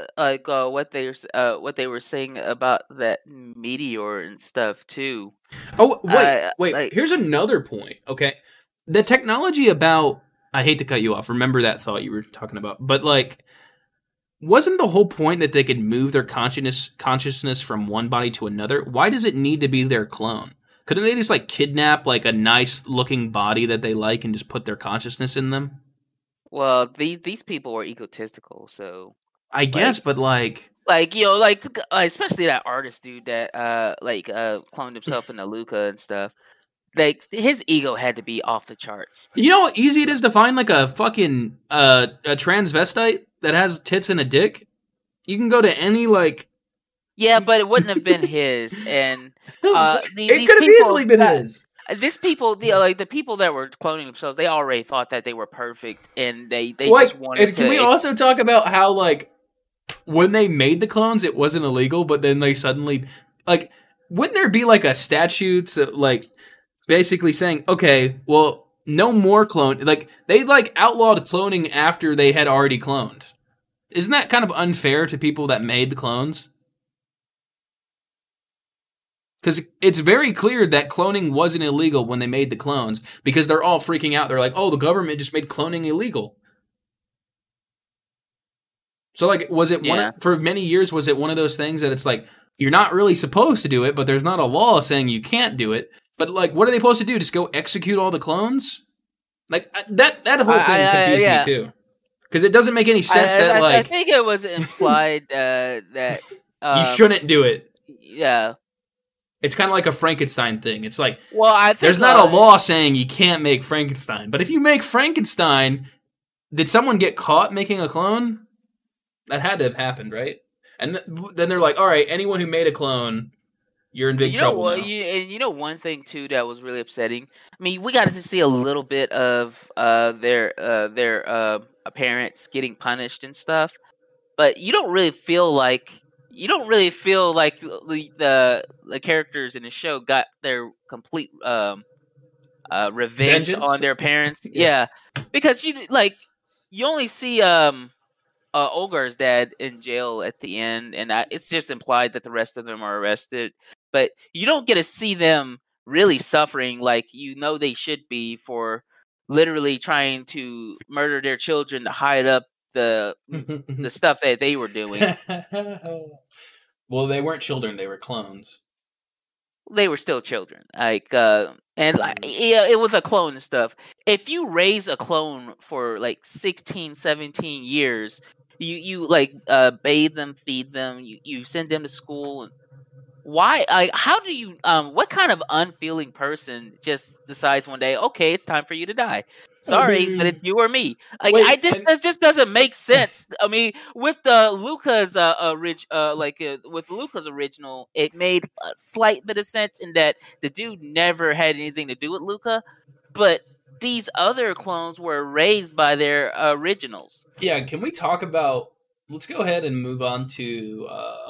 what they were saying about that meteor and stuff too. Oh, wait, wait. Like Here's another point. Okay, the technology about. I hate to cut you off. Remember that thought you were talking about, but like, wasn't the whole point that they could move their consciousness from one body to another? Why does it need to be their clone? Couldn't they just like kidnap like a nice looking body that they like and just put their consciousness in them? well, these people were egotistical, so I like guess, but like, especially that artist dude that cloned himself into Luca and stuff. Like his ego had to be off the charts. you know how easy it is to find like a fucking a transvestite that has tits and a dick? You can go to any like Yeah, but it wouldn't have been his. And it these could have people, easily been his. these people, the people that were cloning themselves, they already thought that they were perfect, and they Like, just wanted and to. can we also talk about how like when they made the clones, it wasn't illegal, but then they suddenly like wouldn't there be like a statute like basically saying, okay, well, no more clone. Like they like outlawed cloning after they had already cloned. Isn't that kind of unfair to people that made the clones? Because it's very clear that cloning wasn't illegal when they made the clones, because they're all freaking out. They're like, oh, the government just made cloning illegal. So, like, was it for many years, was it one of those things that it's like, you're not really supposed to do it, but there's not a law saying you can't do it. But, like, what are they supposed to do? Just go execute all the clones? Like, that whole thing confused me, too. Because it doesn't make any sense I think it was implied that... you shouldn't do it. Yeah. It's kind of like a Frankenstein thing. It's like, well, I think there's not a law saying you can't make Frankenstein. But if you make Frankenstein, did someone get caught making a clone? That had to have happened, right? And then they're like, all right, anyone who made a clone, you're in big trouble now. You know one thing, too, that was really upsetting? I mean, we got to see a little bit of their parents getting punished and stuff. But you don't really feel like the characters in the show got their complete revenge Vengeance? on their parents. Yeah, because you only see Olgar's dad in jail at the end, and it's just implied that the rest of them are arrested. But you don't get to see them really suffering like they should be for literally trying to murder their children to hide up the stuff that they were doing. Well, they weren't children; they were clones. They were still children, it was a clone and stuff. If you raise a clone for like 16, 17 years, you bathe them, feed them, you send them to school. And why? How do you? What kind of unfeeling person just decides one day, okay, it's time for you to die? Sorry, but it's you or me. That just doesn't make sense. I mean, with Luca's with Luca's original, it made a slight bit of sense in that the dude never had anything to do with Luca, but these other clones were raised by their originals. Yeah, can we talk about? Let's go ahead and move on to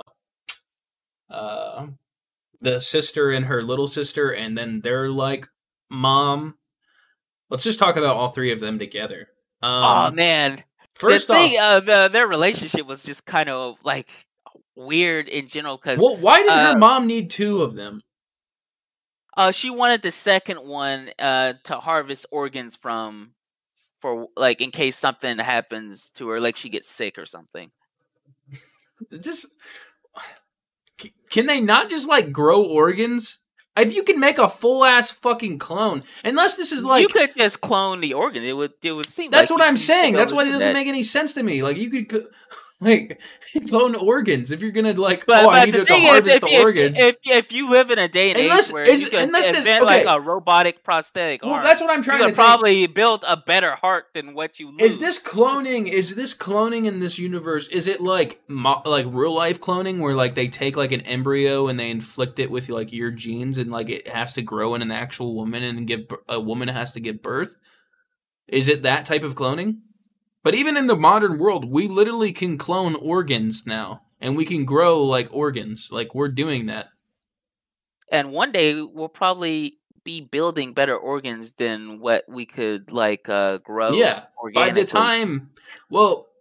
the sister and her little sister, and then their like mom. Let's just talk about all three of them together. Oh man! First off, their relationship was just kind of like weird in general. Because why did her mom need two of them? She wanted the second one to harvest organs for like in case something happens to her, like she gets sick or something. Just can they not just like grow organs? If you can make a full ass fucking clone, unless this is like you could just clone the organ, it would seem. That's what I'm saying. That's why it doesn't make any sense to me. Like you could like clone organs if you're gonna like. I need to harvest the organs. If you live in a day and age where you can invent like a robotic prosthetic arm, that's what I'm trying to think. Probably build a better heart than what you lose. Is this cloning in this universe? Is it like real life cloning where like they take like an embryo and they inflict it with like your genes and like it has to grow in an actual woman and a woman has to give birth? Is it that type of cloning? But even in the modern world, we literally can clone organs now. And we can grow, like, organs. Like, we're doing that. And one day, we'll probably be building better organs than what we could, like, grow. Yeah, by the time... Well,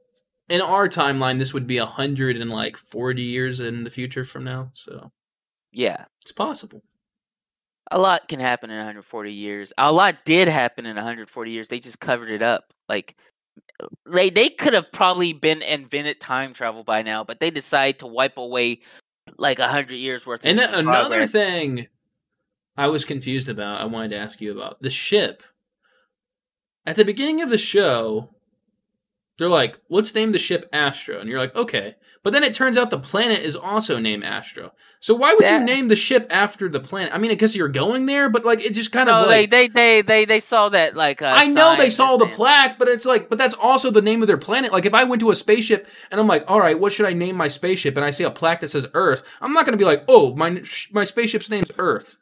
in our timeline, this would be 140 years in the future from now. So Yeah. it's possible. A lot can happen in 140 years. A lot did happen in 140 years. They just covered it up. Like they could have probably been invented time travel by now, but they decide to wipe away like 100 years worth of And then another progress. thing I was confused about, I wanted to ask you about the ship. At the beginning of the show, they're like, let's name the ship Astra. And you're like, okay. But then it turns out the planet is also named Astra. So why would you name the ship after the planet? I mean, I guess you're going there, but like it just kind of like they saw that like I know they saw the plaque, but it's like, but that's also the name of their planet. Like if I went to a spaceship and I'm like, all right, what should I name my spaceship? And I see a plaque that says Earth, I'm not going to be like, oh, my spaceship's name's Earth.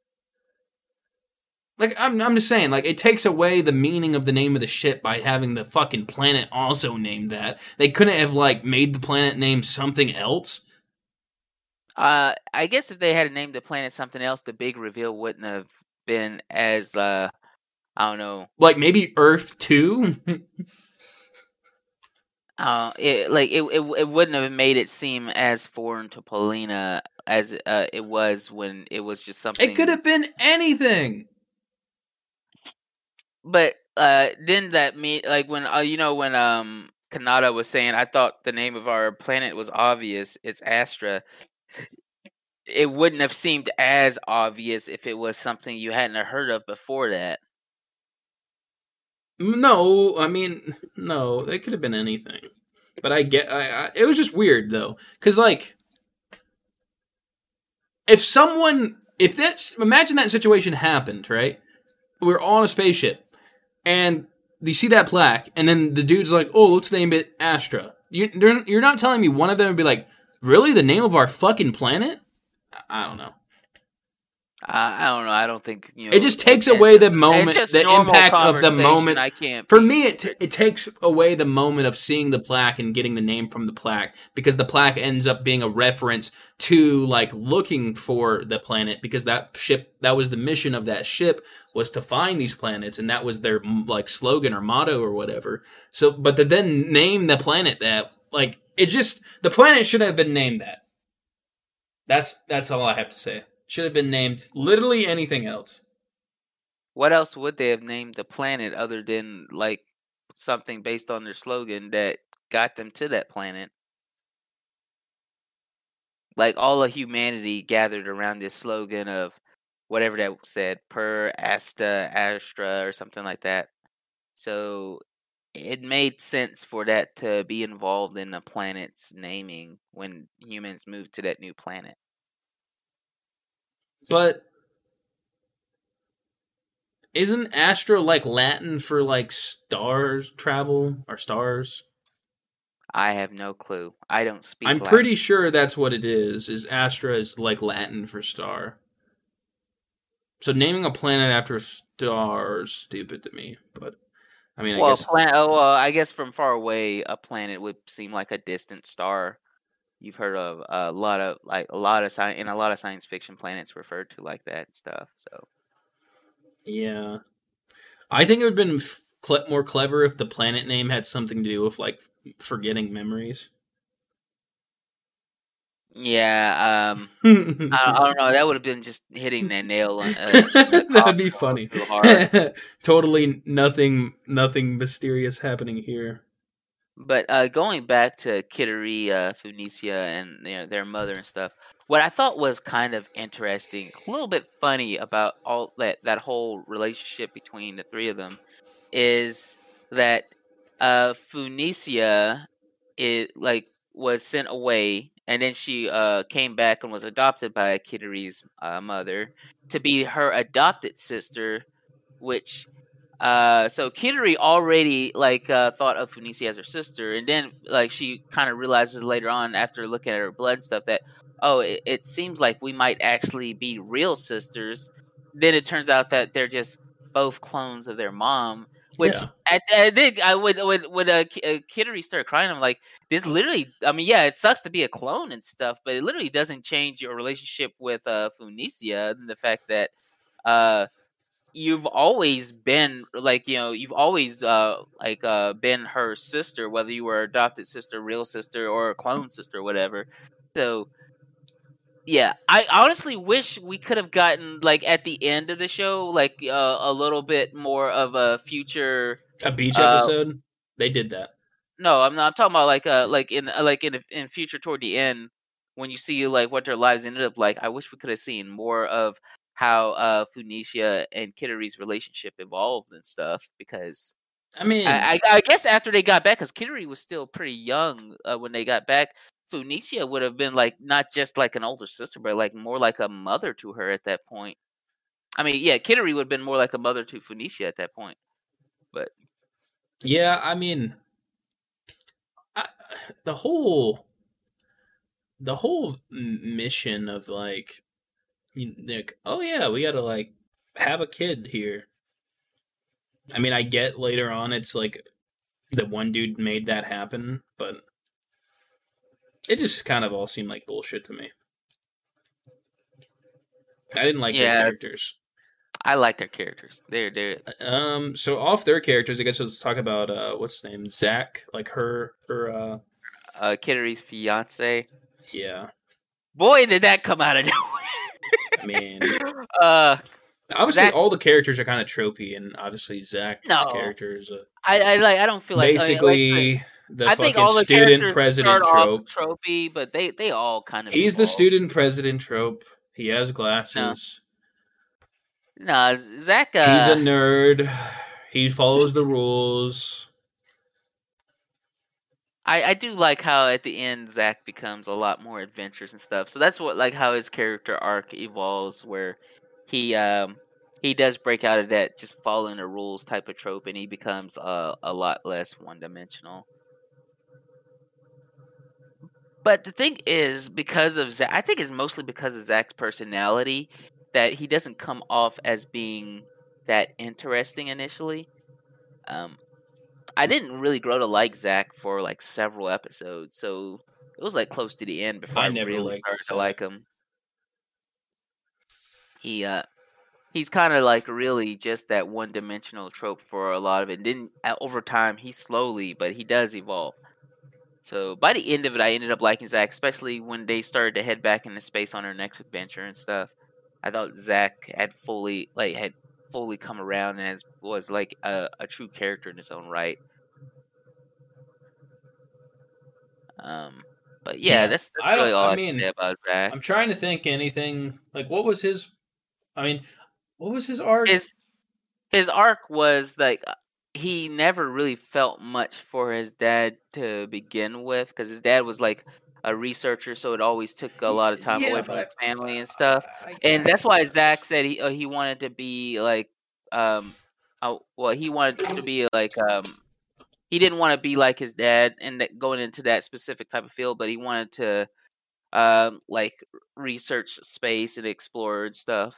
Like, I'm just saying, like, it takes away the meaning of the name of the ship by having the fucking planet also named that. They couldn't have, like, made the planet name something else? I guess if they had named the planet something else, the big reveal wouldn't have been as, I don't know. Like, maybe Earth 2? It wouldn't have made it seem as foreign to Paulina as it was when it was just something. It could have been anything! But then that like when when Kanata was saying, I thought the name of our planet was obvious. It's Astra. It wouldn't have seemed as obvious if it was something you hadn't heard of before that. No, I mean, no, it could have been anything. But it was just weird though, because like, imagine that situation happened, right? We're all on a spaceship. And you see that plaque, and then the dude's like, oh, let's name it Astra. You're not telling me one of them would be like, really? The name of our fucking planet? I don't know. I don't know. I don't think, it just takes away the moment, the impact of the moment. For me, it takes away the moment of seeing the plaque and getting the name from the plaque, because the plaque ends up being a reference to like looking for the planet, because that was the mission of that ship, was to find these planets, and that was their like slogan or motto or whatever. So, but to then name the planet that, like, the planet should have been named that. That's all I have to say. Should have been named literally anything else. What else would they have named the planet other than like something based on their slogan that got them to that planet? Like all of humanity gathered around this slogan of whatever that said, per Asta Astra or something like that. So it made sense for that to be involved in the planet's naming when humans moved to that new planet. But isn't Astra like Latin for like stars travel or stars? I have no clue. I don't speak I'm Latin. pretty sure that's what it is Astra is like Latin for star. So naming a planet after a star is stupid to me, but I mean, I guess from far away, a planet would seem like a distant star. You've heard of a lot of science fiction planets referred to like that and stuff. So, yeah, I think it would have been more clever if the planet name had something to do with like forgetting memories. Yeah, I don't know. That would have been just hitting that nail. That would be funny. Totally nothing mysterious happening here. But going back to Kittery, Phoenicia, and their mother and stuff, what I thought was kind of interesting, a little bit funny about all that whole relationship between the three of them, is that Phoenicia was sent away, and then she came back and was adopted by Kittery's mother to be her adopted sister, which. So Kittery already thought of Phoenicia as her sister, and then she kind of realizes later on after looking at her blood stuff that it seems like we might actually be real sisters. Then it turns out that they're just both clones of their mom. Which Kittery started crying. I'm like, this literally. I mean, yeah, it sucks to be a clone and stuff, but it literally doesn't change your relationship with Phoenicia and the fact that you've always been like, you've always been her sister, whether you were adopted sister, real sister, or a clone sister, whatever. So yeah, I honestly wish we could have gotten like at the end of the show like a little bit more of a future. A beach uh episode. They did that. no, I'm not, I'm talking about in future toward the end, when you see like what their lives ended up like. I wish we could have seen more of how Phoenicia and Kitteri's relationship evolved and stuff, because I mean, I guess after they got back, because Kitteri was still pretty young when they got back, Phoenicia would have been like not just like an older sister, but like more like a mother to her at that point. I mean, yeah, Kitteri would have been more like a mother to Phoenicia at that point. But yeah, I mean, I, the whole mission of like, oh yeah, we gotta like have a kid here. I mean, I get later on it's like the one dude made that happen, but it just kind of all seemed like bullshit to me. I didn't like their yeah, characters. I like their characters. They're So off their characters, I guess let's talk about what's his name, Zach. Like her. Kitteri's fiance. Yeah. Boy, did that come out of nowhere. I mean, uh, obviously Zach, all the characters are kind of tropey, and obviously Zach's no, character is I don't feel like basically the I think fucking all the student characters president start off trope. tropey, but they all kind of He's the evolve. student president trope. He has No, glasses. no, Zach. He's a nerd. He follows the rules. I do like how at the end Zach becomes a lot more adventurous and stuff. So that's what like how his character arc evolves, where he does break out of that just following the rules type of trope, and he becomes a lot less one dimensional. But the thing is, because of Zach, I think it's mostly because of Zach's personality that he doesn't come off as being that interesting initially. I didn't really grow to like Zach for like several episodes, so it was like close to the end before I never really liked started to Zach. like him. He's kind of like really just that one dimensional trope for a lot of it. Then over time, he slowly, but he does evolve. So by the end of it, I ended up liking Zach, especially when they started to head back into space on their next adventure and stuff. I thought Zach had fully come around and was like a true character in his own right. But yeah, that's really all I can say about Zach. I'm trying to think anything like what was his. I mean, what was his arc? His arc was like he never really felt much for his dad to begin with, because his dad was like a researcher, so it always took a lot of time away from his family and stuff. And that's why Zach said he wanted to be like he wanted to be like he didn't want to be like his dad and going into that specific type of field, but he wanted to like research space and explore stuff.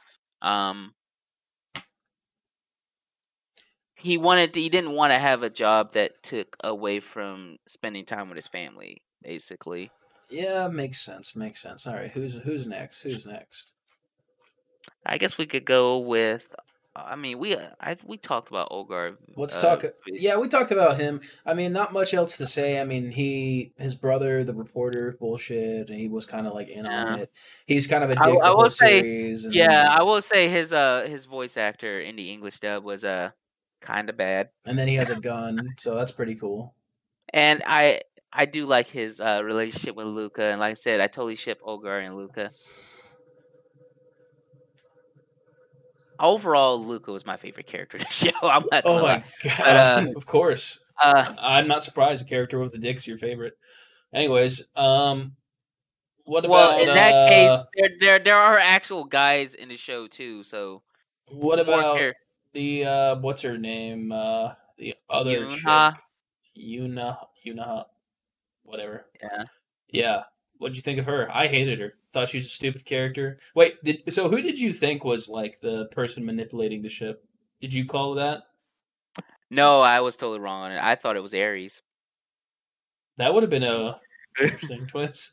He didn't want to have a job that took away from spending time with his family, basically. Yeah, makes sense. All right, who's next? I guess we could go with. I mean, we talked about Olgar. Let's talk. Yeah, we talked about him. I mean, not much else to say. I mean, his brother, the reporter, bullshit, and he was kind of like in on it. He's kind of a dick I will say, series. I will say his voice actor in the English dub was kind of bad. And then he has a gun, so that's pretty cool. And I do like his relationship with Luca, and like I said, I totally ship Olgar and Luca. Overall, Luca was my favorite character in the show. I'm not gonna lie. God! But, of course, I'm not surprised. A character with a dick's your favorite. Anyways, what about? Well, in that case, there are actual guys in the show too. So, what about the what's her name? The other Yuna, whatever. Yeah. What'd you think of her? I hated her. Thought she was a stupid character. Wait, so who did you think was like the person manipulating the ship? Did you call that? No, I was totally wrong on it. I thought it was Ares. That would have been a Interesting twist.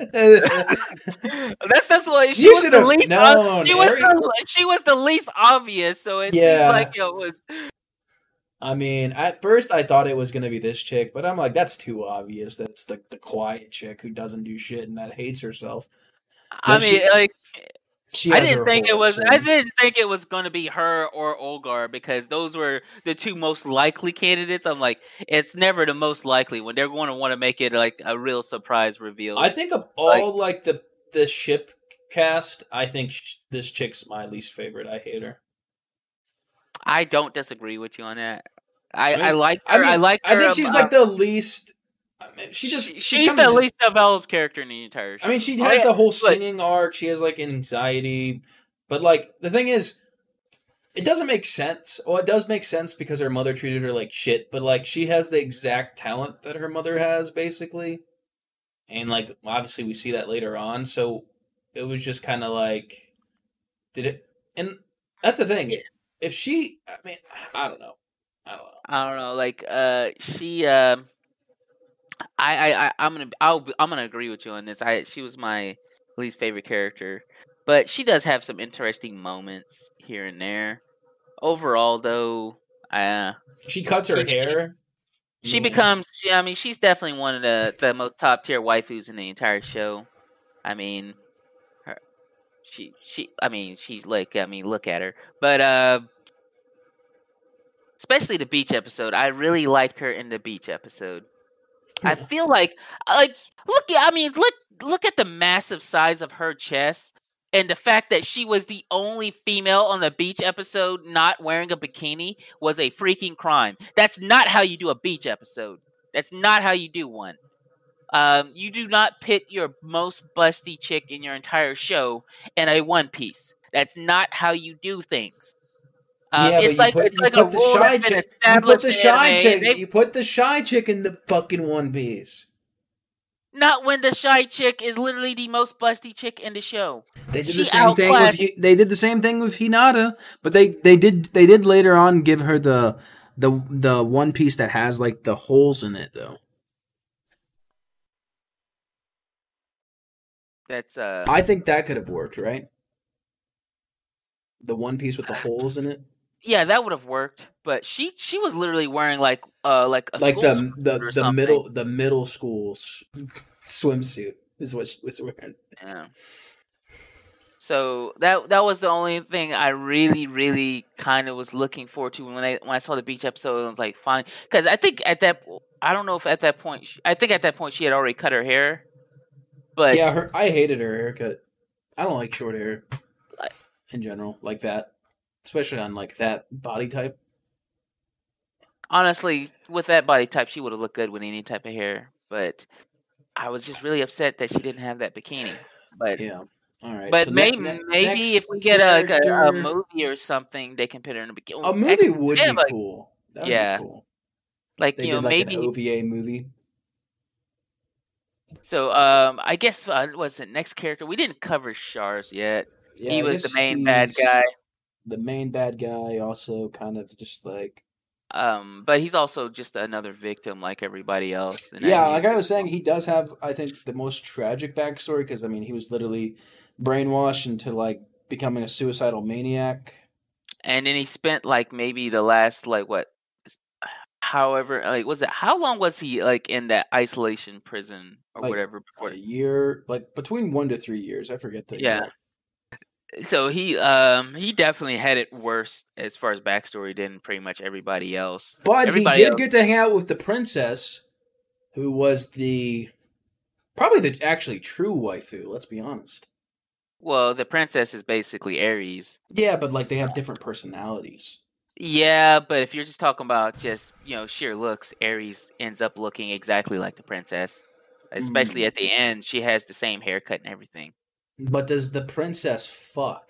That's what she You was should the have least. known, She was the least obvious, so it seemed like Yeah. it was. I mean, at first I thought it was gonna be this chick, but I'm like, that's too obvious. That's the quiet chick who doesn't do shit and that hates herself. I Then mean, she like she has her whole I thing. didn't think it was going to be her or Olgar because those were the two most likely candidates. I'm like, it's never the most likely when they're going to want to make it like a real surprise reveal. I think of Like, all like the ship cast, I think this chick's my least favorite. I hate her. I don't disagree with you on that. I I mean, like I her. I mean, like I her. think she's like the least. I mean, she's She's kind of the just. least developed character in the entire show. I mean, she Oh has yeah, the whole but singing arc. She has like anxiety, but like the thing is, it doesn't make sense. Well, it does make sense because her mother treated her like shit, but like she has the exact talent that her mother has, basically. And like obviously we see that later on, so it was just kind of like did it and that's the thing. If she I mean, I don't know. I don't know. I don't know. Like, she. I'm gonna agree with you on this. She was my least favorite character, but she does have some interesting moments here and there. Overall, though, She cuts her she hair. she Man. becomes. I mean, she's definitely one of the most top tier waifus in the entire show. I mean, her, she. I mean, she's like. I mean, look at her. But especially the beach episode. I really liked her in the beach episode. I feel like look at the massive size of her chest and the fact that she was the only female on the beach episode not wearing a bikini was a freaking crime. That's not how you do a beach episode. That's not how you do one. You do not pit your most busty chick in your entire show in a one piece. That's not how you do things. Yeah, but It's you like a put the rule that's shy been chick you put established the in shy anime, and chick you put the shy chick in the fucking One Piece. not when the shy chick is literally the most busty chick in the show. They did the She same thing with outclassed. they did the same thing with Hinata, but they did later on give her the One Piece that has like the holes in it though. That's I think that could have worked, right? The One Piece with the holes in it, yeah, that would have worked. But she was literally wearing like a like school swimsuit or something. the middle school swimsuit is what she was wearing. Yeah. So that was the only thing I really kind of was looking forward to when I saw the beach episode. I was like, fine, because I think at that I don't know if at that point I think at that point she had already cut her hair, but Yeah, I hated her haircut. I don't like short hair like, in general, like that, especially on like that body type. honestly, with that body type, she would have looked good with any type of hair. But I was just really upset that she didn't have that bikini. But Yeah. All right. but So maybe if next we get a character, movie or something, they can put her in a bikini. a movie Actually, would yeah, be like cool. That would be yeah, cool. like They did like an maybe. OVA movie. So I guess was it next character? We didn't cover Shars yet. Yeah, He I was the guess main bad he's guy. the main bad guy. Also, kind of just like But he's also just another victim like everybody else. And yeah, like I was saying, he does have I think the most tragic backstory because I mean he was literally brainwashed into like becoming a suicidal maniac. and then he spent like maybe the last like what however like was it how long was he like in that isolation prison or Like whatever a before year, like between 1 to 3 years. I forget the yeah exact. so he definitely had it worse as far as backstory than pretty much everybody else But he everybody did else get to hang out with the princess, who was probably the actually true waifu. Let's be honest. well the princess is basically Aries. Yeah, but like they have different personalities. Yeah, but if you're just talking about just sheer looks, Aries ends up looking exactly like the princess. Especially Mm. at the end, she has the same haircut and everything. But does the princess fuck?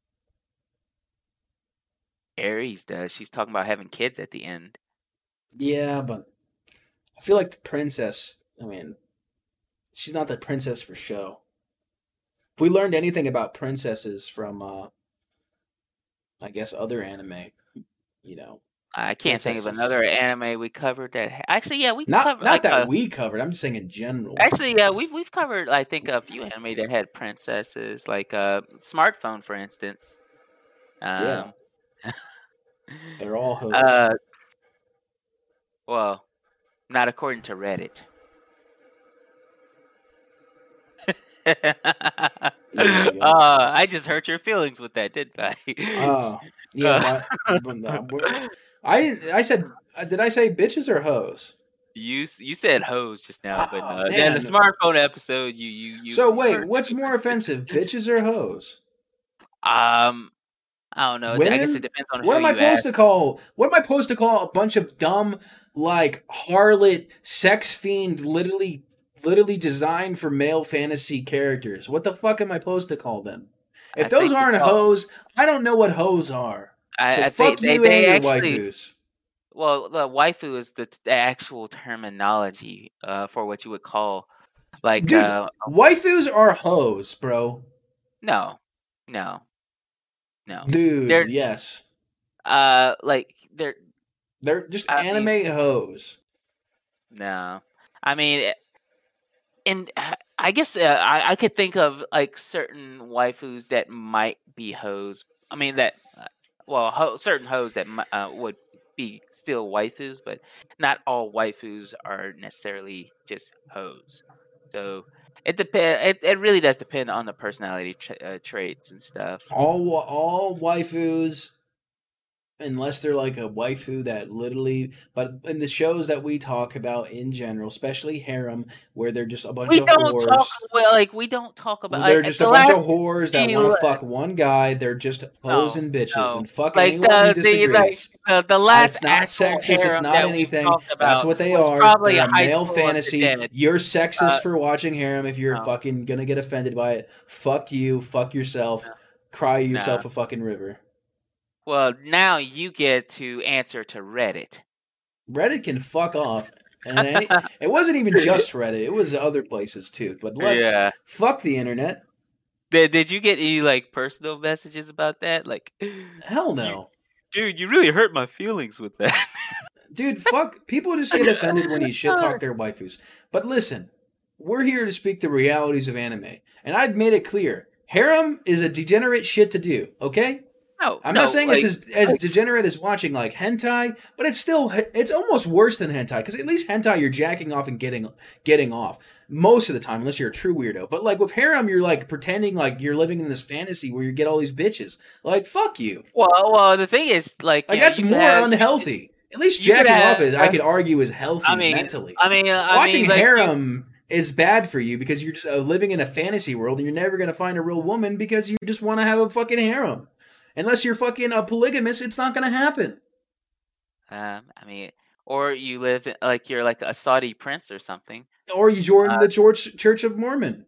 Aries does. She's talking about having kids at the end. Yeah, but I feel like the princess. I mean, she's not the princess for show. If we learned anything about princesses from, I guess other anime, you know, I can't think of princesses. another anime we covered that. Actually, yeah, we Not covered like that we covered. I'm just saying in general. Actually, yeah, we've covered I think a few anime that had princesses, like Smartphone, for instance. Yeah, Um, they're all hoes. uh, well, not according to Reddit. Yeah, I guess. I just hurt your feelings with that, didn't I? Yeah, uh, but I said, did I say bitches or hoes? you said hoes just now, but Oh then the man. Smartphone episode, So you wait, hurt. what's more offensive, bitches or hoes? Um, I don't know. I guess it Women? depends on What who am I you supposed ask. to call? What am I supposed to call a bunch of dumb, like harlot, sex fiend, literally designed for male fantasy characters? What the fuck am I supposed to call them? If I those think you aren't call. hoes, I don't know what hoes are. So I think fuck you and they your actually. waifus. Well, the waifu is the actual terminology for what you would call like Dude, waifus are hoes, bro. no, no, no. Dude, They're yes. like they're. They're just I mean, anime hoes. no. I mean, and I guess I could think of like certain waifus that might be hoes. I mean that certain hoes that would be still waifus, but not all waifus are necessarily just hoes. So it depend. It really does depend on the personality traits and stuff. All waifus, unless they're like a waifu that literally, but in the shows that we talk about in general, especially harem, where they're just a bunch We of don't talk whores. well. Like we don't talk about They're just the a bunch last. of whores that want to fuck one guy. They're just hoes No, and bitches, no. and fuck Like anyone who disagrees. the last It's not actual sexist. It's harem not that we've anything. talked That's about what they was are. probably They're a High male School of the fantasy. Dead. You're sexist Uh, for watching harem if you're no, fucking gonna get offended by it. Fuck you. Fuck yourself. no, Cry no. yourself a fucking river. Well, now you get to answer to Reddit. Reddit can fuck off. And it wasn't even just Reddit. It was other places too. But let's Yeah. fuck the internet. Did you get any like personal messages about that? Like, Hell you, no. dude, you really hurt my feelings with that. Dude, fuck. People just get offended when you shit talk their waifus. But listen, we're here to speak the realities of anime. And I've made it clear. Harem is a degenerate shit to do, okay? No, I'm no, not saying like, it's as degenerate as watching like hentai, but it's almost worse than hentai because at least hentai you're jacking off and getting off most of the time unless you're a true weirdo. But like with harem, you're like pretending like you're living in this fantasy where you get all these bitches. Like fuck you. well, the thing is, like That's more unhealthy. At least you could jacking off have- is I could argue is healthy I mean, mentally. watching Watching harem is bad for you because you're just living in a fantasy world and you're never gonna find a real woman because you just want to have a fucking harem. Unless you're fucking a polygamist, it's not going to happen. I mean, or you live like you're like a Saudi prince or something. Or you join the Church of Mormon.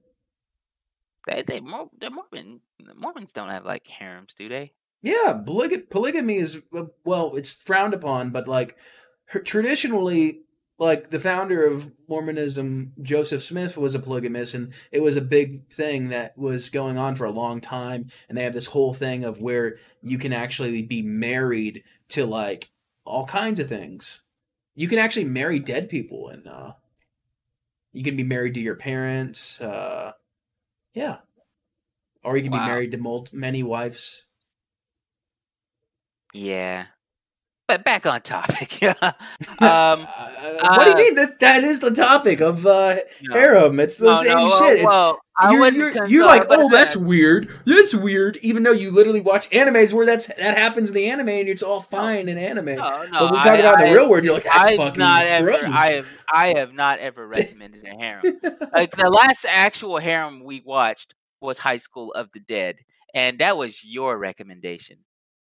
The Mormons don't have like harems, do they? Yeah, polygamy is well, it's frowned upon, but like traditionally, like the founder of Mormonism, Joseph Smith, was a polygamist, and it was a big thing that was going on for a long time. And they have this whole thing of where you can actually be married to like all kinds of things. You can actually marry dead people, and you can be married to your parents. Yeah, or you can be married to many wives. Yeah. But back on topic. What do you mean? That is the topic of harem. It's the same shit. Well, you're like, oh, that's weird. That's weird. Even though you literally watch animes where that happens in the anime and it's all fine in anime. No, but we talk about the real world. You're like, that's fucking gross. I have not ever recommended a harem. Like the last actual harem we watched was High School of the Dead, and that was your recommendation.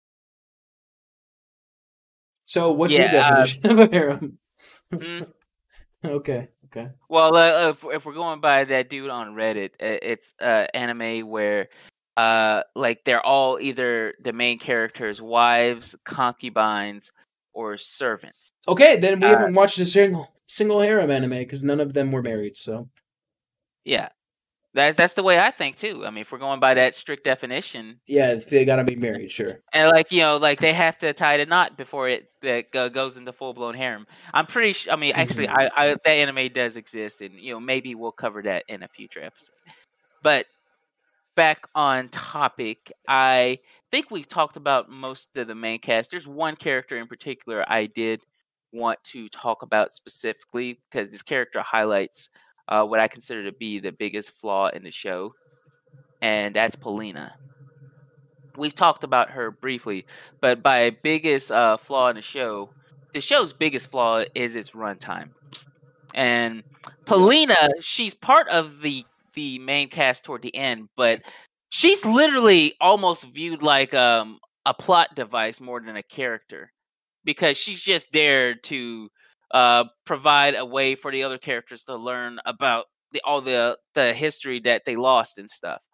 So what's your definition of a harem? Okay. Well, if we're going by that dude on Reddit, it's anime where like they're all either the main characters' wives, concubines, or servants. Okay, then we haven't watched a single harem anime because none of them were married. So yeah. That's the way I think too. I mean, if we're going by that strict definition, Yeah, they gotta be married, sure. and like like they have to tie the knot before it goes into full blown harem. I'm pretty sure. I mean, actually, Mhm. I that anime does exist, and maybe we'll cover that in a future episode. But back on topic, I think we've talked about most of the main cast. There's one character in particular I did want to talk about specifically because this character highlights what I consider to be the biggest flaw in the show, and that's Polina. We've talked about her briefly, but by biggest flaw in the show's biggest flaw is its runtime. And Polina, she's part of the main cast toward the end, but she's literally almost viewed like a plot device more than a character, because she's just there to provide a way for the other characters to learn about all the history that they lost and stuff.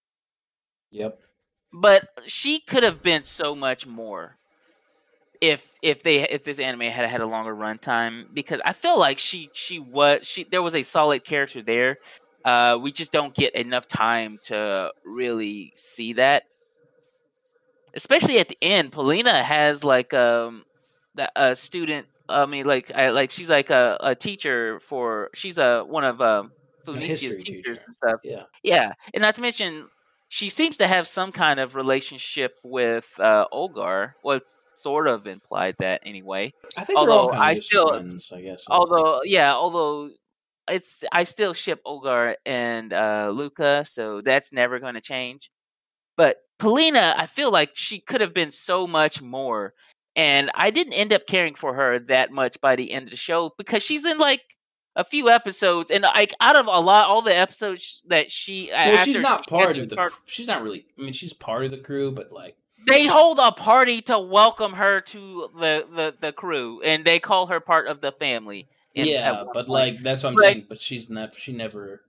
Yep. But she could have been so much more if this anime had had a longer runtime, because I feel like there was a solid character there. We just don't get enough time to really see that, especially at the end. Polina has like a student. I mean, like she's like a teacher for. She's one of Funicia's teachers and stuff. Yeah. Yeah, and not to mention, she seems to have some kind of relationship with Olgar. Well, it's sort of implied that anyway. I think they're all Although kind of just friends, I guess. although I still ship Olgar and Luca, so that's never going to change. But Polina, I feel like she could have been so much more, and I didn't end up caring for her that much by the end of the show, because she's in like a few episodes, and like out of all the episodes that she's not part of the. She's not really. I mean, she's part of the crew, but like they hold a party to welcome her to the crew, and they call her part of the family. Yeah, but like that's what I'm saying. But she's not. She never.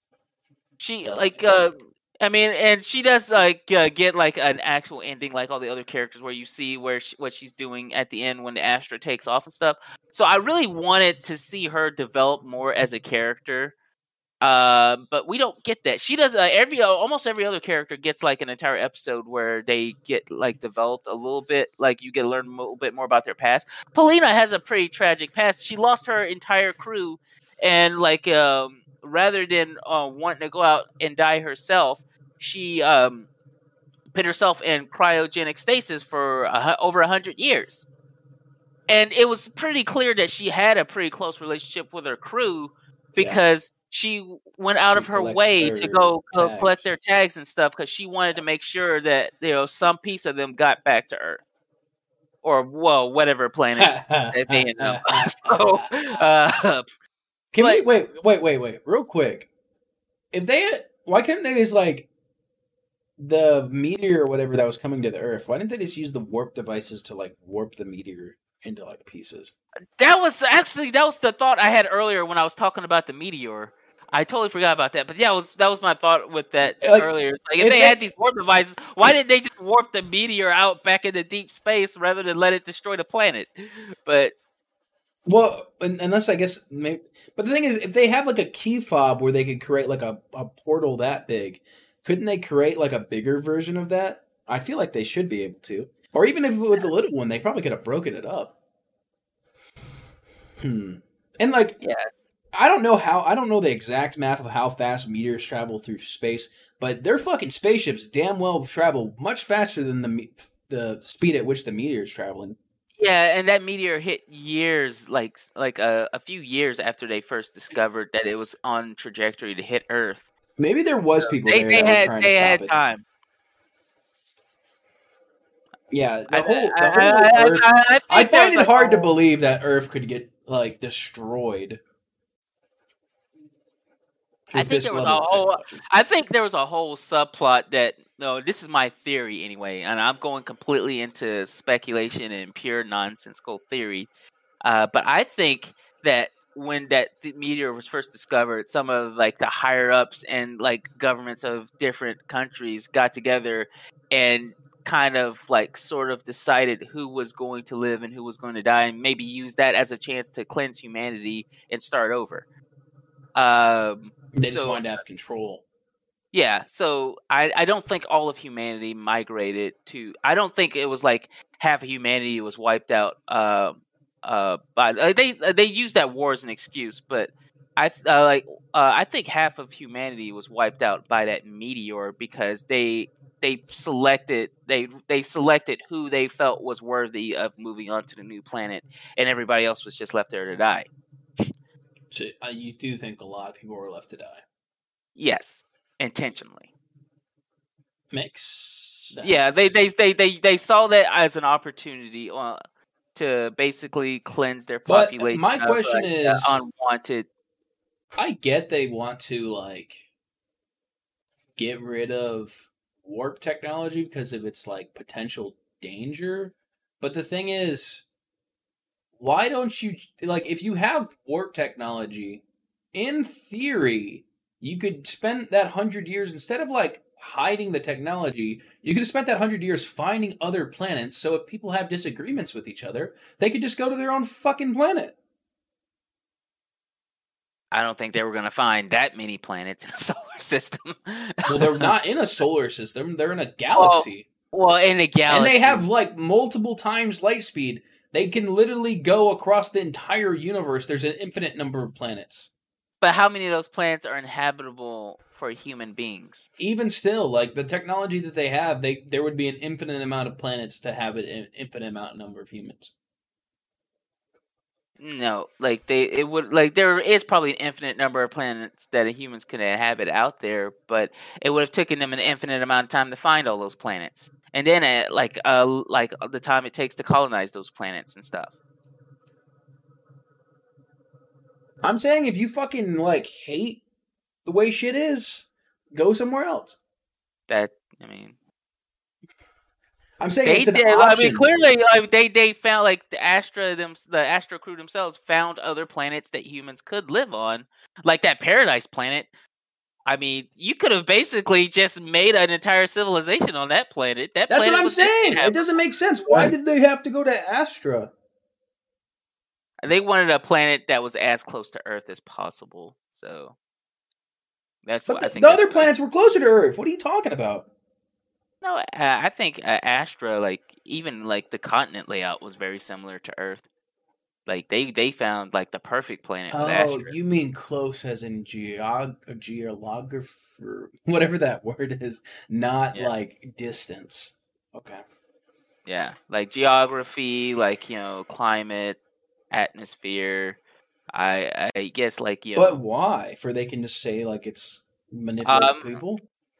She like. I mean, and she does like get like an actual ending, like all the other characters, where you see what she's doing at the end when the Astra takes off and stuff. So I really wanted to see her develop more as a character, but we don't get that. She does almost every other character gets like an entire episode where they get like developed a little bit, like you get to learn a little bit more about their past. Polina has a pretty tragic past. She lost her entire crew, and like rather than wanting to go out and die herself, she put herself in cryogenic stasis for over 100 years. And it was pretty clear that she had a pretty close relationship with her crew, because she went out of her way to go collect their tags and stuff, because she wanted to make sure that some piece of them got back to Earth, or whatever planet they ended up. So, can we wait real quick? Why couldn't they just like the meteor or whatever that was coming to the Earth? Why didn't they just use the warp devices to like warp the meteor into like pieces? That was the thought I had earlier when I was talking about the meteor. I totally forgot about that, but yeah, that was my thought with that earlier. Like, if they had these warp devices, why didn't they just warp the meteor out back into deep space rather than let it destroy the planet? But unless I guess maybe. But the thing is, if they have like a key fob where they could create like a portal that big, couldn't they create like a bigger version of that? I feel like they should be able to. Or even if with the little one, they probably could have broken it up. And like, yeah. I don't know the exact math of how fast meteors travel through space, but their fucking spaceships damn well travel much faster than the speed at which the meteor is traveling. Yeah, and that meteor hit years, like a few years after they first discovered that it was on trajectory to hit Earth. Maybe there was people there that were trying to stop it. Time. Yeah, the whole Earth. I find it hard to believe that Earth could get like destroyed. I think there was a whole subplot that. No, this is my theory anyway, and I'm going completely into speculation and pure nonsensical theory. But I think that when the meteor was first discovered, some of like the higher ups and like governments of different countries got together and kind of like sort of decided who was going to live and who was going to die, and maybe use that as a chance to cleanse humanity and start over. They just wanted to have control. Yeah, so I don't think all of humanity migrated to. I don't think it was like half of humanity was wiped out. But they use that war as an excuse, but I think half of humanity was wiped out by that meteor because they selected who they felt was worthy of moving on to the new planet, and everybody else was just left there to die. So you do think a lot of people were left to die? Yes, intentionally. Makes sense. Yeah, they saw that as an opportunity to basically cleanse their population. But my question is unwanted. I get they want to like get rid of warp technology because of its like potential danger, but the thing is, why don't you like if you have warp technology? In theory, you could spend that 100 years instead of like hiding the technology. You could have spent that 100 years finding other planets. So if people have disagreements with each other, they could just go to their own fucking planet. I don't think they were going to find that many planets in a solar system. Well, they're not in a solar system; they're in a galaxy. Well, in a galaxy, and they have like multiple times light speed. They can literally go across the entire universe. There's an infinite number of planets. But how many of those planets are inhabitable for human beings? Even still, like the technology that they have, there would be an infinite amount of planets to have an infinite amount number of humans. No, like there is probably an infinite number of planets that humans can inhabit out there, but it would have taken them an infinite amount of time to find all those planets, and then like the time it takes to colonize those planets and stuff. I'm saying if you fucking like hate the way shit is, go somewhere else. I'm saying they it's an did. option. I mean, clearly, like, they found like the Astra crew themselves found other planets that humans could live on, like that Paradise planet. I mean, you could have basically just made an entire civilization on that planet. That's what I'm saying. It doesn't make sense. Why did they have to go to Astra? They wanted a planet that was as close to Earth as possible. So that's what I think. The other planets were closer to Earth. What are you talking about? No, I think Astra, like even like the continent layout, was very similar to Earth. Like they found like the perfect planet. Oh, with Astra. You mean close as in geographer, whatever that word is, not like distance. Okay. Yeah, like geography, like climate, atmosphere. I guess like But why? For they can just say like it's manipulate people.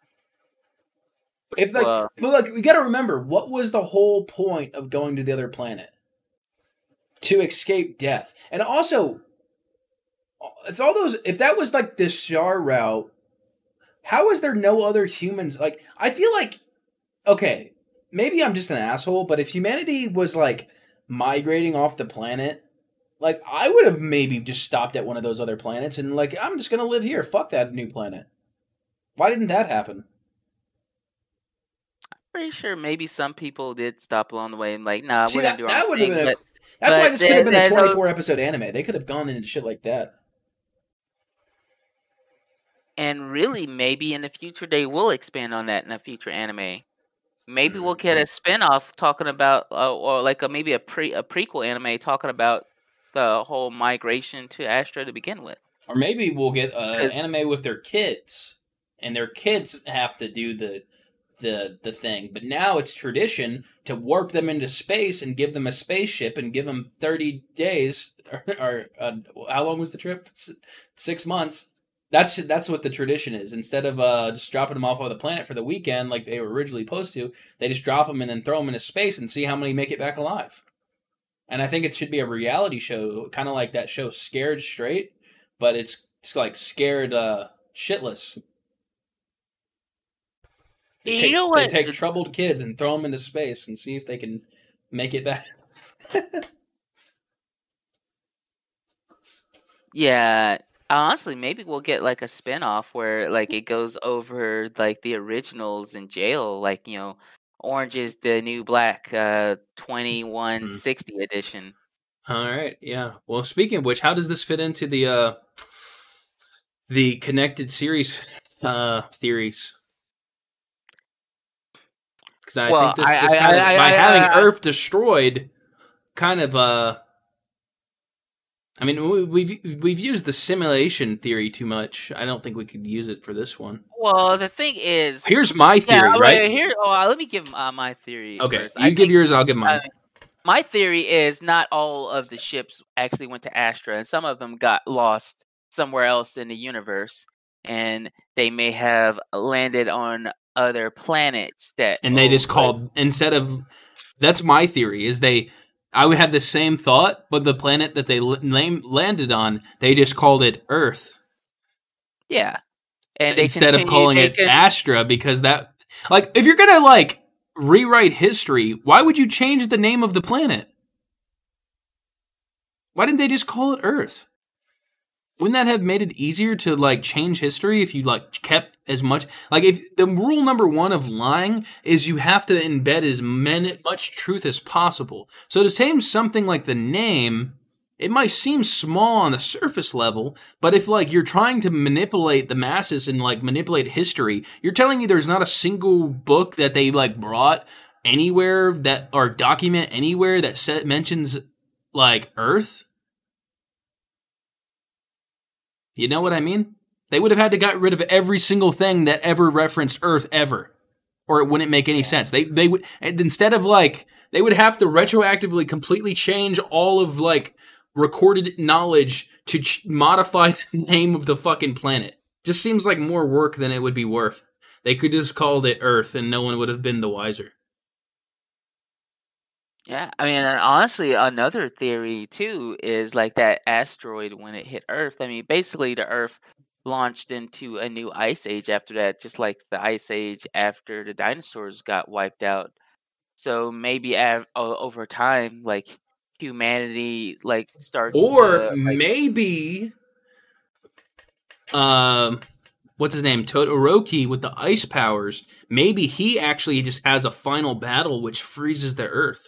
If like, but like we got to remember, what was the whole point of going to the other planet? To escape death, and also, if that was like the star route, how is there no other humans? Like, I feel like, okay, maybe I'm just an asshole, but if humanity was like migrating off the planet, like I would have maybe just stopped at one of those other planets and like I'm just gonna live here. Fuck that new planet. Why didn't that happen? Pretty sure maybe some people did stop along the way and like, nah, we're gonna do that our thing. That's why this could have been a 24 episode anime. They could have gone into shit like that. And really, maybe in the future they will expand on that in a future anime. Maybe we'll get a spinoff talking about, or like maybe a prequel anime talking about the whole migration to Astra to begin with. Or maybe we'll get an anime with their kids, and their kids have to do the thing. But now it's tradition to warp them into space and give them a spaceship and give them 30 days or how long was the trip? 6 months. That's what the tradition is. Instead of just dropping them off on the planet for the weekend like they were originally supposed to, they just drop them and then throw them into space and see how many make it back alive. And I think it should be a reality show, kind of like that show Scared Straight, but it's like scared shitless. They take troubled kids and throw them into space and see if they can make it back. Yeah, honestly, maybe we'll get like a spinoff where like it goes over like the originals in jail, like Orange is the New Black 2160 edition. All right, yeah. Well, speaking of which, how does this fit into the connected series theories. Because I Well, think this kind of by having Earth destroyed, kind of I mean, we've used the simulation theory too much. I don't think we could use it for this one. Well, the thing is, here's my theory, right? Let me give my theory first. You give yours, I'll give mine. My theory is not all of the ships actually went to Astra, and some of them got lost somewhere else in the universe, and they may have landed on other planets and they just called instead of. That's my theory. I would have the same thought, but the planet that they landed on, they just called it Earth. Yeah, and instead of calling it Astra, because that, like, if you're gonna like rewrite history, why would you change the name of the planet? Why didn't they just call it Earth? Wouldn't that have made it easier to like change history if you like kept as much, like, if the rule number one of lying is you have to embed as much truth as possible. So to change something like the name, it might seem small on the surface level, but if like you're trying to manipulate the masses and like manipulate history, you're telling me there's not a single book that they like brought anywhere that or document anywhere that mentions like Earth. You know what I mean? They would have had to get rid of every single thing that ever referenced Earth ever, or it wouldn't make any sense. They would, instead of like, they would have to retroactively completely change all of like recorded knowledge to modify the name of the fucking planet. Just seems like more work than it would be worth. They could just called it Earth and no one would have been the wiser. Yeah, I mean, and honestly, another theory too is like that asteroid when it hit Earth. I mean, basically, the Earth launched into a new ice age after that, just like the ice age after the dinosaurs got wiped out. So maybe over time, like humanity, like starts, or to, maybe, what's his name, Todoroki with the ice powers. Maybe he actually just has a final battle which freezes the Earth.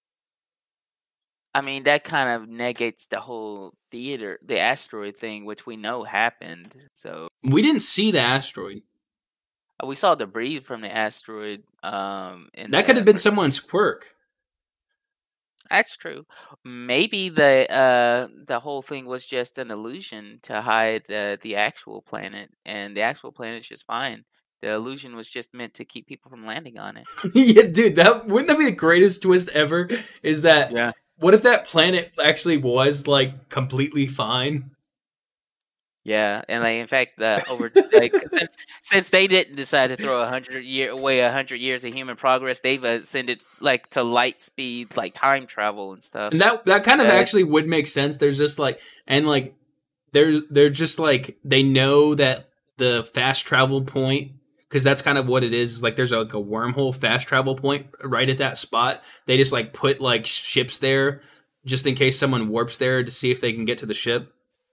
I mean, that kind of negates the whole the asteroid thing, which we know happened. So we didn't see the asteroid. We saw debris from the asteroid. That could have been someone's quirk. That's true. Maybe the whole thing was just an illusion to hide the actual planet, and the actual planet's just fine. The illusion was just meant to keep people from landing on it. Yeah, dude, wouldn't that be the greatest twist ever? Is that, yeah. What if that planet actually was like completely fine? Yeah, and like in fact, since they didn't decide to throw 100 years of human progress, they've ascended like to light speed, like time travel and stuff. And that kind of actually would make sense. There's just like, and like they're just like, they know that the fast travel point, because that's kind of what it is. Like there's like a wormhole fast travel point right at that spot. They just like put like ships there just in case someone warps there to see if they can get to the ship.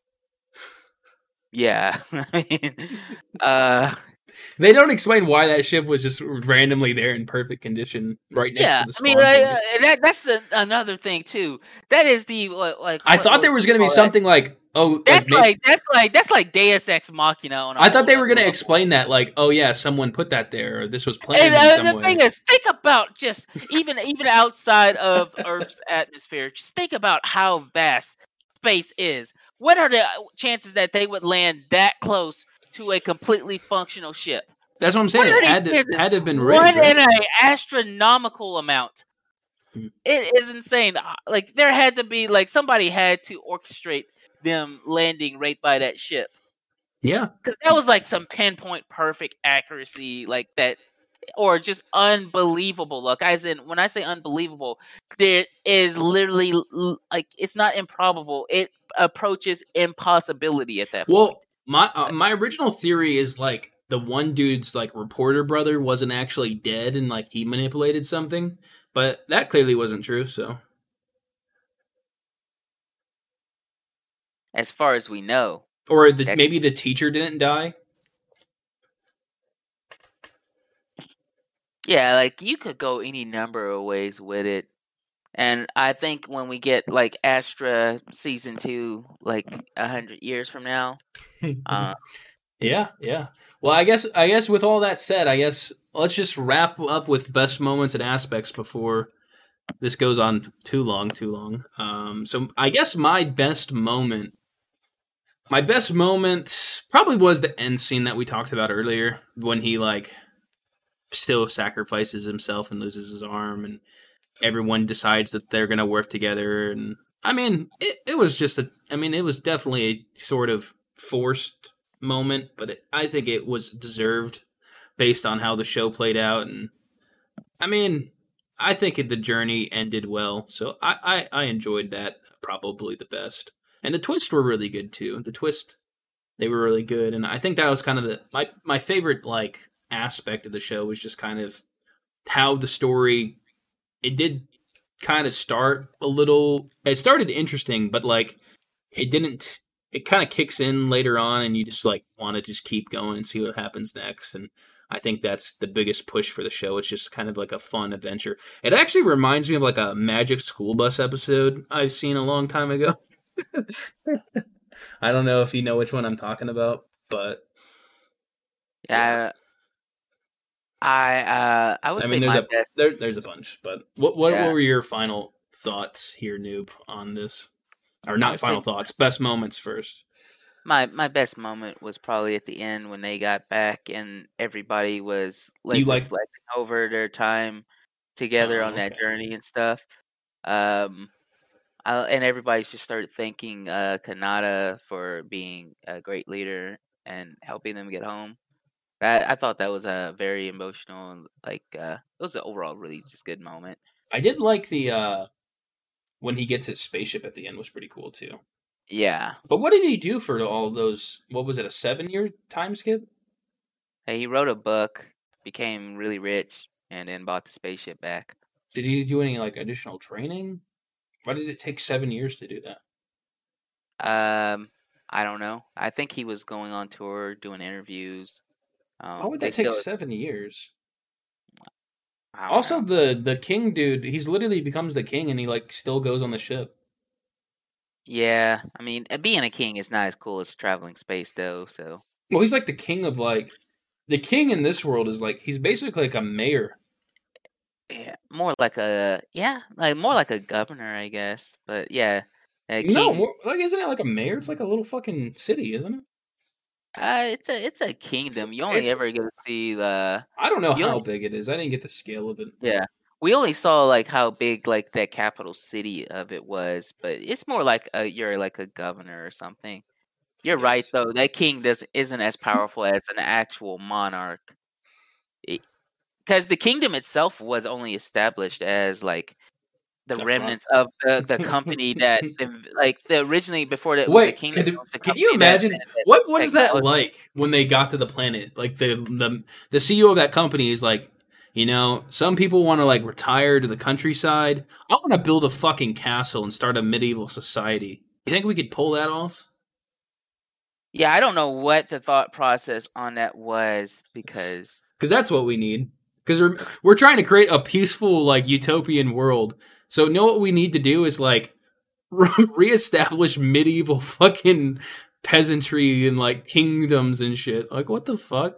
Yeah, I mean, they don't explain why that ship was just randomly there in perfect condition right next to the spawn. I mean, that's another thing too. That is the like. I thought there was going to be something like, oh, that's like Deus Ex Machina. I thought they were going to explain that, like, oh yeah, someone put that there, or this was planned. And the thing is, think about just even outside of Earth's atmosphere. Just think about how vast space is. What are the chances that they would land that close to a completely functional ship? That's what I'm saying. It had to have been rigged. One in an astronomical amount. It is insane. Like there had to be like somebody had to orchestrate them landing right by that ship. Yeah, because that was like some pinpoint perfect accuracy, like that. Or just unbelievable luck. As in, when I say unbelievable, there is literally like it's not improbable. It approaches impossibility at that point. Well, my original theory is like the one dude's like reporter brother wasn't actually dead and like he manipulated something, but that clearly wasn't true. So, as far as we know, or maybe the teacher didn't die. Yeah, like you could go any number of ways with it. And I think when we get like Astra season 2, like 100 years from now. Yeah. Well, I guess with all that said, I guess let's just wrap up with best moments and aspects before this goes on too long, too long. So I guess my best moment probably was the end scene that we talked about earlier when he like still sacrifices himself and loses his arm, and everyone decides that they're gonna work together. And I mean, it was just it was definitely a sort of forced moment, but I think it was deserved based on how the show played out. And I mean, I think the journey ended well, so I enjoyed that probably the best. And the twists were really good too. They were really good, and I think that was kind of my favorite like aspect of the show was just kind of how the story it did kind of start a little. It started interesting, but like it didn't. It kind of kicks in later on, and you just like want to just keep going and see what happens next. And I think that's the biggest push for the show. It's just kind of like a fun adventure. It actually reminds me of like a Magic School Bus episode I've seen a long time ago. I don't know if you know which one I'm talking about, but Yeah, I would I say mean, my best. there's a bunch. But what Yeah, were your final thoughts here, Noob, on this? Or I not would say final thoughts, best moments first. my best moment was probably at the end when they got back and everybody was Do you like like? reflecting over their time together on that Okay. journey and stuff. Um, and everybody's just started thanking Kanata for being a great leader and helping them get home. I thought that was a very emotional and it was an overall really just good moment. I did like the when he gets his spaceship at the end was pretty cool too. Yeah, But what did he do for all those? What was it? A 7 year time skip? hey, he wrote a book, became really rich, and then bought the spaceship back. Did he do any like additional training? Why did it take 7 years to do that? Um, I don't know. I think he was going on tour doing interviews. Why would They that take still, 7 years? I don't Also, know. the king dude, he's literally becomes the king, and he like still goes on the ship. Yeah, I mean, being a king is not as cool as traveling space, though. So, Well, he's like the king of like the king in this world is like he's basically like a mayor. yeah, more like a governor, I guess. But yeah, a No, king. more like isn't it like a mayor? It's like a little fucking city, isn't it? It's a It's, kingdom. You only it's ever get to see the I don't know you how only big it is. I didn't get the scale of it. yeah. We only saw like how big like that capital city of it was, but it's more like you're like a governor or something. I You're right guess. though. That king isn't as powerful as an actual monarch. Because the kingdom itself was only established as like the The front. remnants of the company that like the originally before that was a Wait, kingdom, it was the can you company that imagine invented what is that technology. like when they got to the planet? Like the CEO of that company is like, some people want to like retire to the countryside. I want to build a fucking castle and start a medieval society. You think we could pull that off? Yeah, I don't know what the thought process on that was because Because that's what we need. Because we're trying to create a peaceful like utopian world. So know what we need to do is like reestablish medieval fucking peasantry and like kingdoms and shit. Like what the fuck?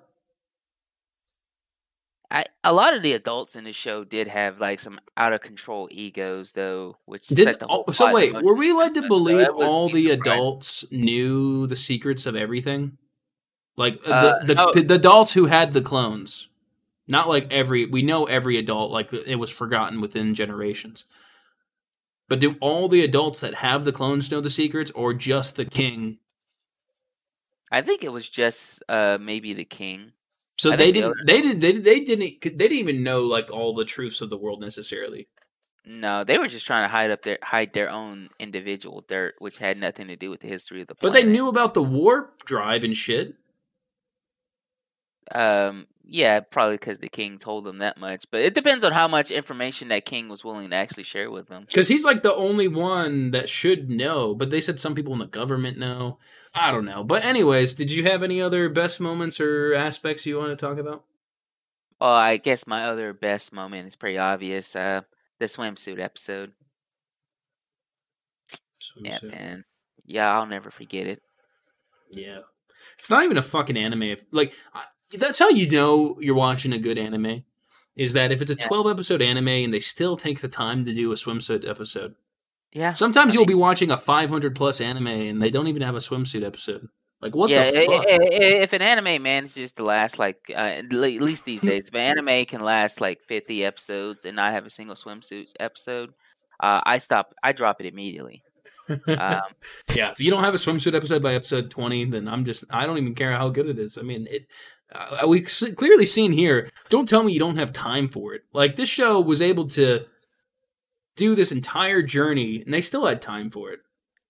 a lot of the adults in the show did have like some out of control egos though, which Did set the whole so plot in wait, were motion we for led to them. So believe that was all me the surprised. adults knew the secrets of everything? Like the No, the, the adults who had the clones. Not like we know every adult like it was forgotten within generations. But do all the adults that have the clones know the secrets or just the king? I think it was just maybe the king. So I think the other they didn't even know like all the truths of the world necessarily. no, they were just trying to hide their own individual dirt, which had nothing to do with the history of the But they planet. knew about the warp drive and shit. Yeah, probably because the king told them that much. But it depends on how much information that king was willing to actually share with them. Because he's like the only one that should know, but they said some people in the government know. I don't know. But, anyways, did you have any other best moments or aspects you want to talk about? Well, I guess my other best moment is pretty obvious. The swimsuit episode. Yeah, Swimsuit. man. Yeah, I'll never forget it. Yeah. It's not even a fucking anime. Like, That's how you know you're watching a good anime. Is that if it's a Yeah. 12 episode anime and they still take the time to do a swimsuit episode. Yeah. Sometimes you'll be watching a 500 plus anime and they don't even have a swimsuit episode. Like, what Yeah, the fuck? if an anime manages to last like at least these days, if an anime can last like 50 episodes and not have a single swimsuit episode, I drop it immediately. Yeah, if you don't have a swimsuit episode by episode 20, then I don't even care how good it is. I mean, we clearly seen here. Don't tell me you don't have time for it. Like, this show was able to do this entire journey, and they still had time for it.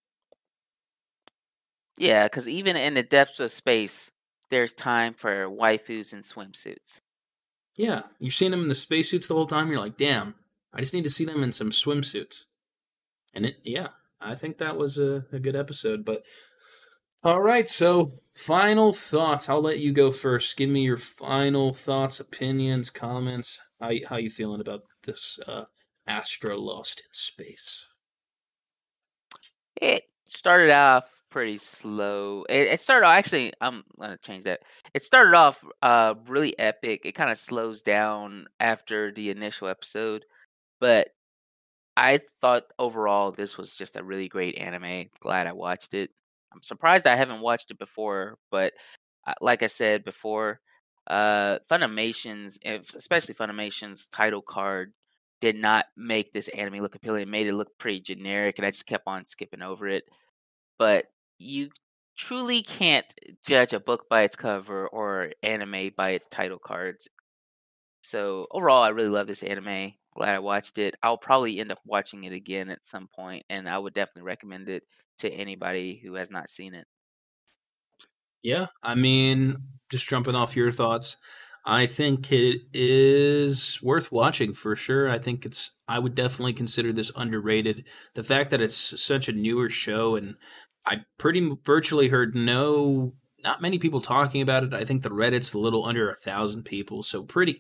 Yeah, because even in the depths of space, there's time for waifus and swimsuits. Yeah, you've seen them in the spacesuits the whole time. You're like, damn, I just need to see them in some swimsuits. And I think that was a good episode. But all right, so final thoughts. I'll let you go first. Give me your final thoughts, opinions, comments. How you feeling about this Astra Lost in Space? It started off pretty slow. It started off, actually, I'm gonna change that. It started off really epic. It kind of slows down after the initial episode, but I thought overall this was just a really great anime. Glad I watched it. I'm surprised I haven't watched it before, but like I said before, Funimation's, especially Funimation's title card, did not make this anime look appealing. It made it look pretty generic, and I just kept on skipping over it. But you truly can't judge a book by its cover or anime by its title cards. So overall, I really love this anime. Glad I watched it. I'll probably end up watching it again at some point, and I would definitely recommend it to anybody who has not seen it. Yeah, I mean, just jumping off your thoughts, I think it is worth watching for sure. I would definitely consider this underrated. The fact that it's such a newer show, and I virtually heard not many people talking about it. I think the Reddit's a little under 1,000 people, so pretty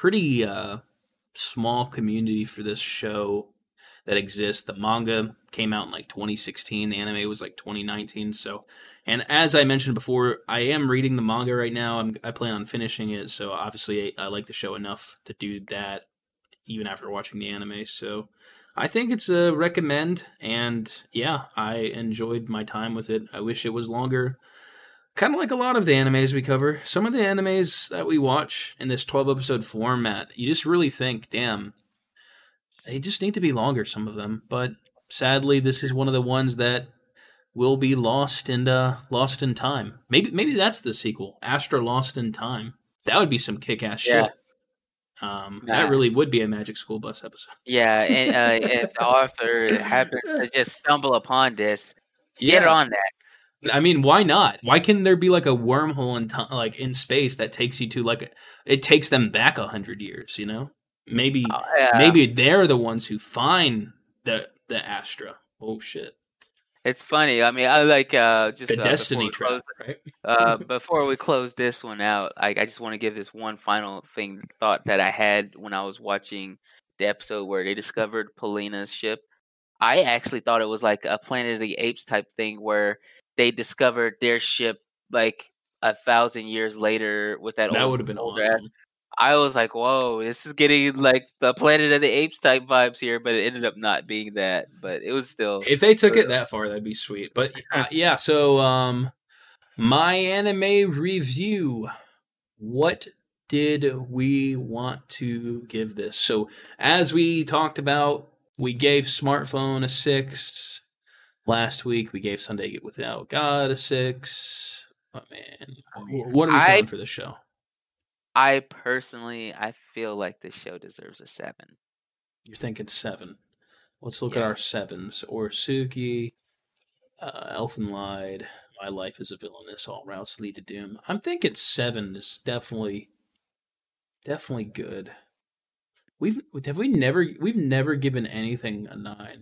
small community for this show that exists. The manga came out in like 2016. The anime was like 2019. So, and as I mentioned before, I am reading the manga right now. I plan on finishing it. So obviously, I like the show enough to do that, even after watching the anime. So, I think it's a recommend. And yeah, I enjoyed my time with it. I wish it was longer. Kind of like a lot of the animes we cover. Some of the animes that we watch in this 12 episode format, you just really think, damn, they just need to be longer, some of them. But sadly, this is one of the ones that will be lost in time. Maybe that's the sequel, Astra Lost in Time. That would be some kick-ass shit. That really would be a Magic School Bus episode. Yeah, and if the author happened to just stumble upon this, get on that. I mean, why not? Why can't there be like a wormhole in time, like in space that takes you to it takes them back 100 years? You know, maybe they're the ones who find the Astra. Oh shit! It's funny. I mean, I like just the Destiny trap, right? Before we close this one out, I just want to give this one final thought that I had when I was watching the episode where they discovered Polina's ship. I actually thought it was like a Planet of the Apes type thing where they discovered their ship like 1,000 years later with that would have been awesome. I was like, whoa, this is getting like the Planet of the Apes type vibes here, but it ended up not being that. But it was still, if they took it that far, that'd be sweet. But yeah, so my anime review. What did we want to give this? So as we talked about, we gave Smartphone a 6. Last week, we gave Sunday Without God a 6. Oh, man. What are we feeling for the show? I feel like this show deserves a 7. You're thinking 7. Let's look at our 7s. Oresuki, Elfenlied, My Life is a Villainess, All Routes Lead to Doom. I'm thinking 7 is definitely good. We've never given anything a 9.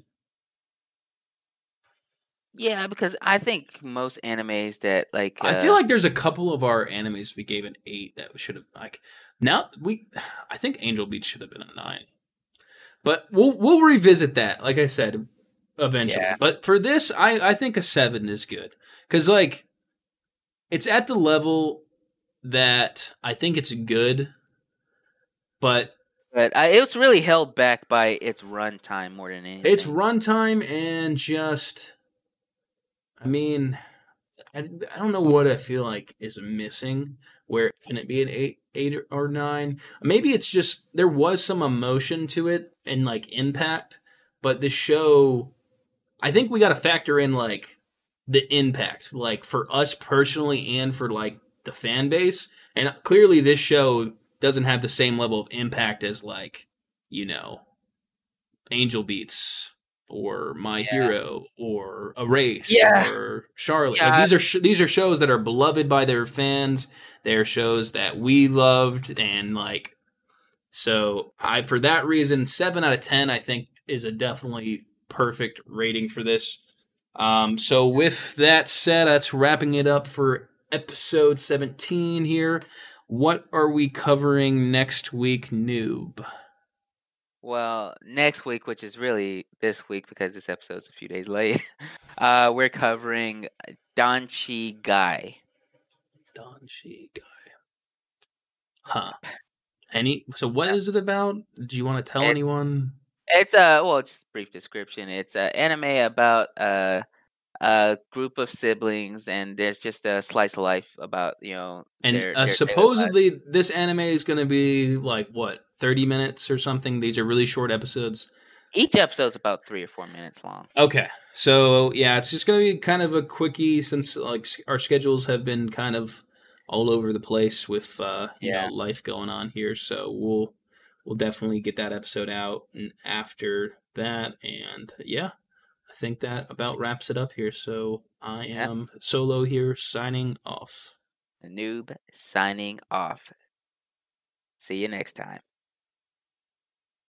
Yeah, because I think most animes that like I feel like there's a couple of our animes we gave an 8 that should have I think Angel Beats should have been a 9. But we'll revisit that, like I said, eventually. Yeah. But for this, I think a 7 is good. Because like it's at the level that I think it's good, but But it was really held back by its runtime more than its anything. runtime and just, I mean, I don't know what I feel like is missing. Where can it be an eight or nine? Maybe it's just there was some emotion to it and like impact, but the show, I think we got to factor in like the impact, like for us personally and for like the fan base. And clearly, this show doesn't have the same level of impact as like, you know, Angel Beats or My Yeah. Hero or Erased Yeah. or Charlotte. Like Yeah. these are shows that are beloved by their fans. They're shows that we loved, and like, so I, for that reason, 7 out of 10 I think is a definitely perfect rating for this. So with that said, that's wrapping it up for episode 17 here. What are we covering next week, noob? Well, next week, which is really this week because this episode's a few days late, we're covering Danchi Guy. Danchi Guy. Huh. So what is it about? Do you want to tell It's anyone? it's well, just a brief description. It's an anime about a group of siblings, and there's just a slice of life about And their daily lives. supposedly this anime is going to be like what, 30 minutes or something. These are really short episodes. Each episode's about 3 or 4 minutes long. Okay. So, yeah, it's just going to be kind of a quickie since like our schedules have been kind of all over the place with Yeah. life going on here. So, we'll definitely get that episode out and after that, and yeah, I think that about wraps it up here. So, I Yep. am Solo here signing off. The noob signing off. See you next time.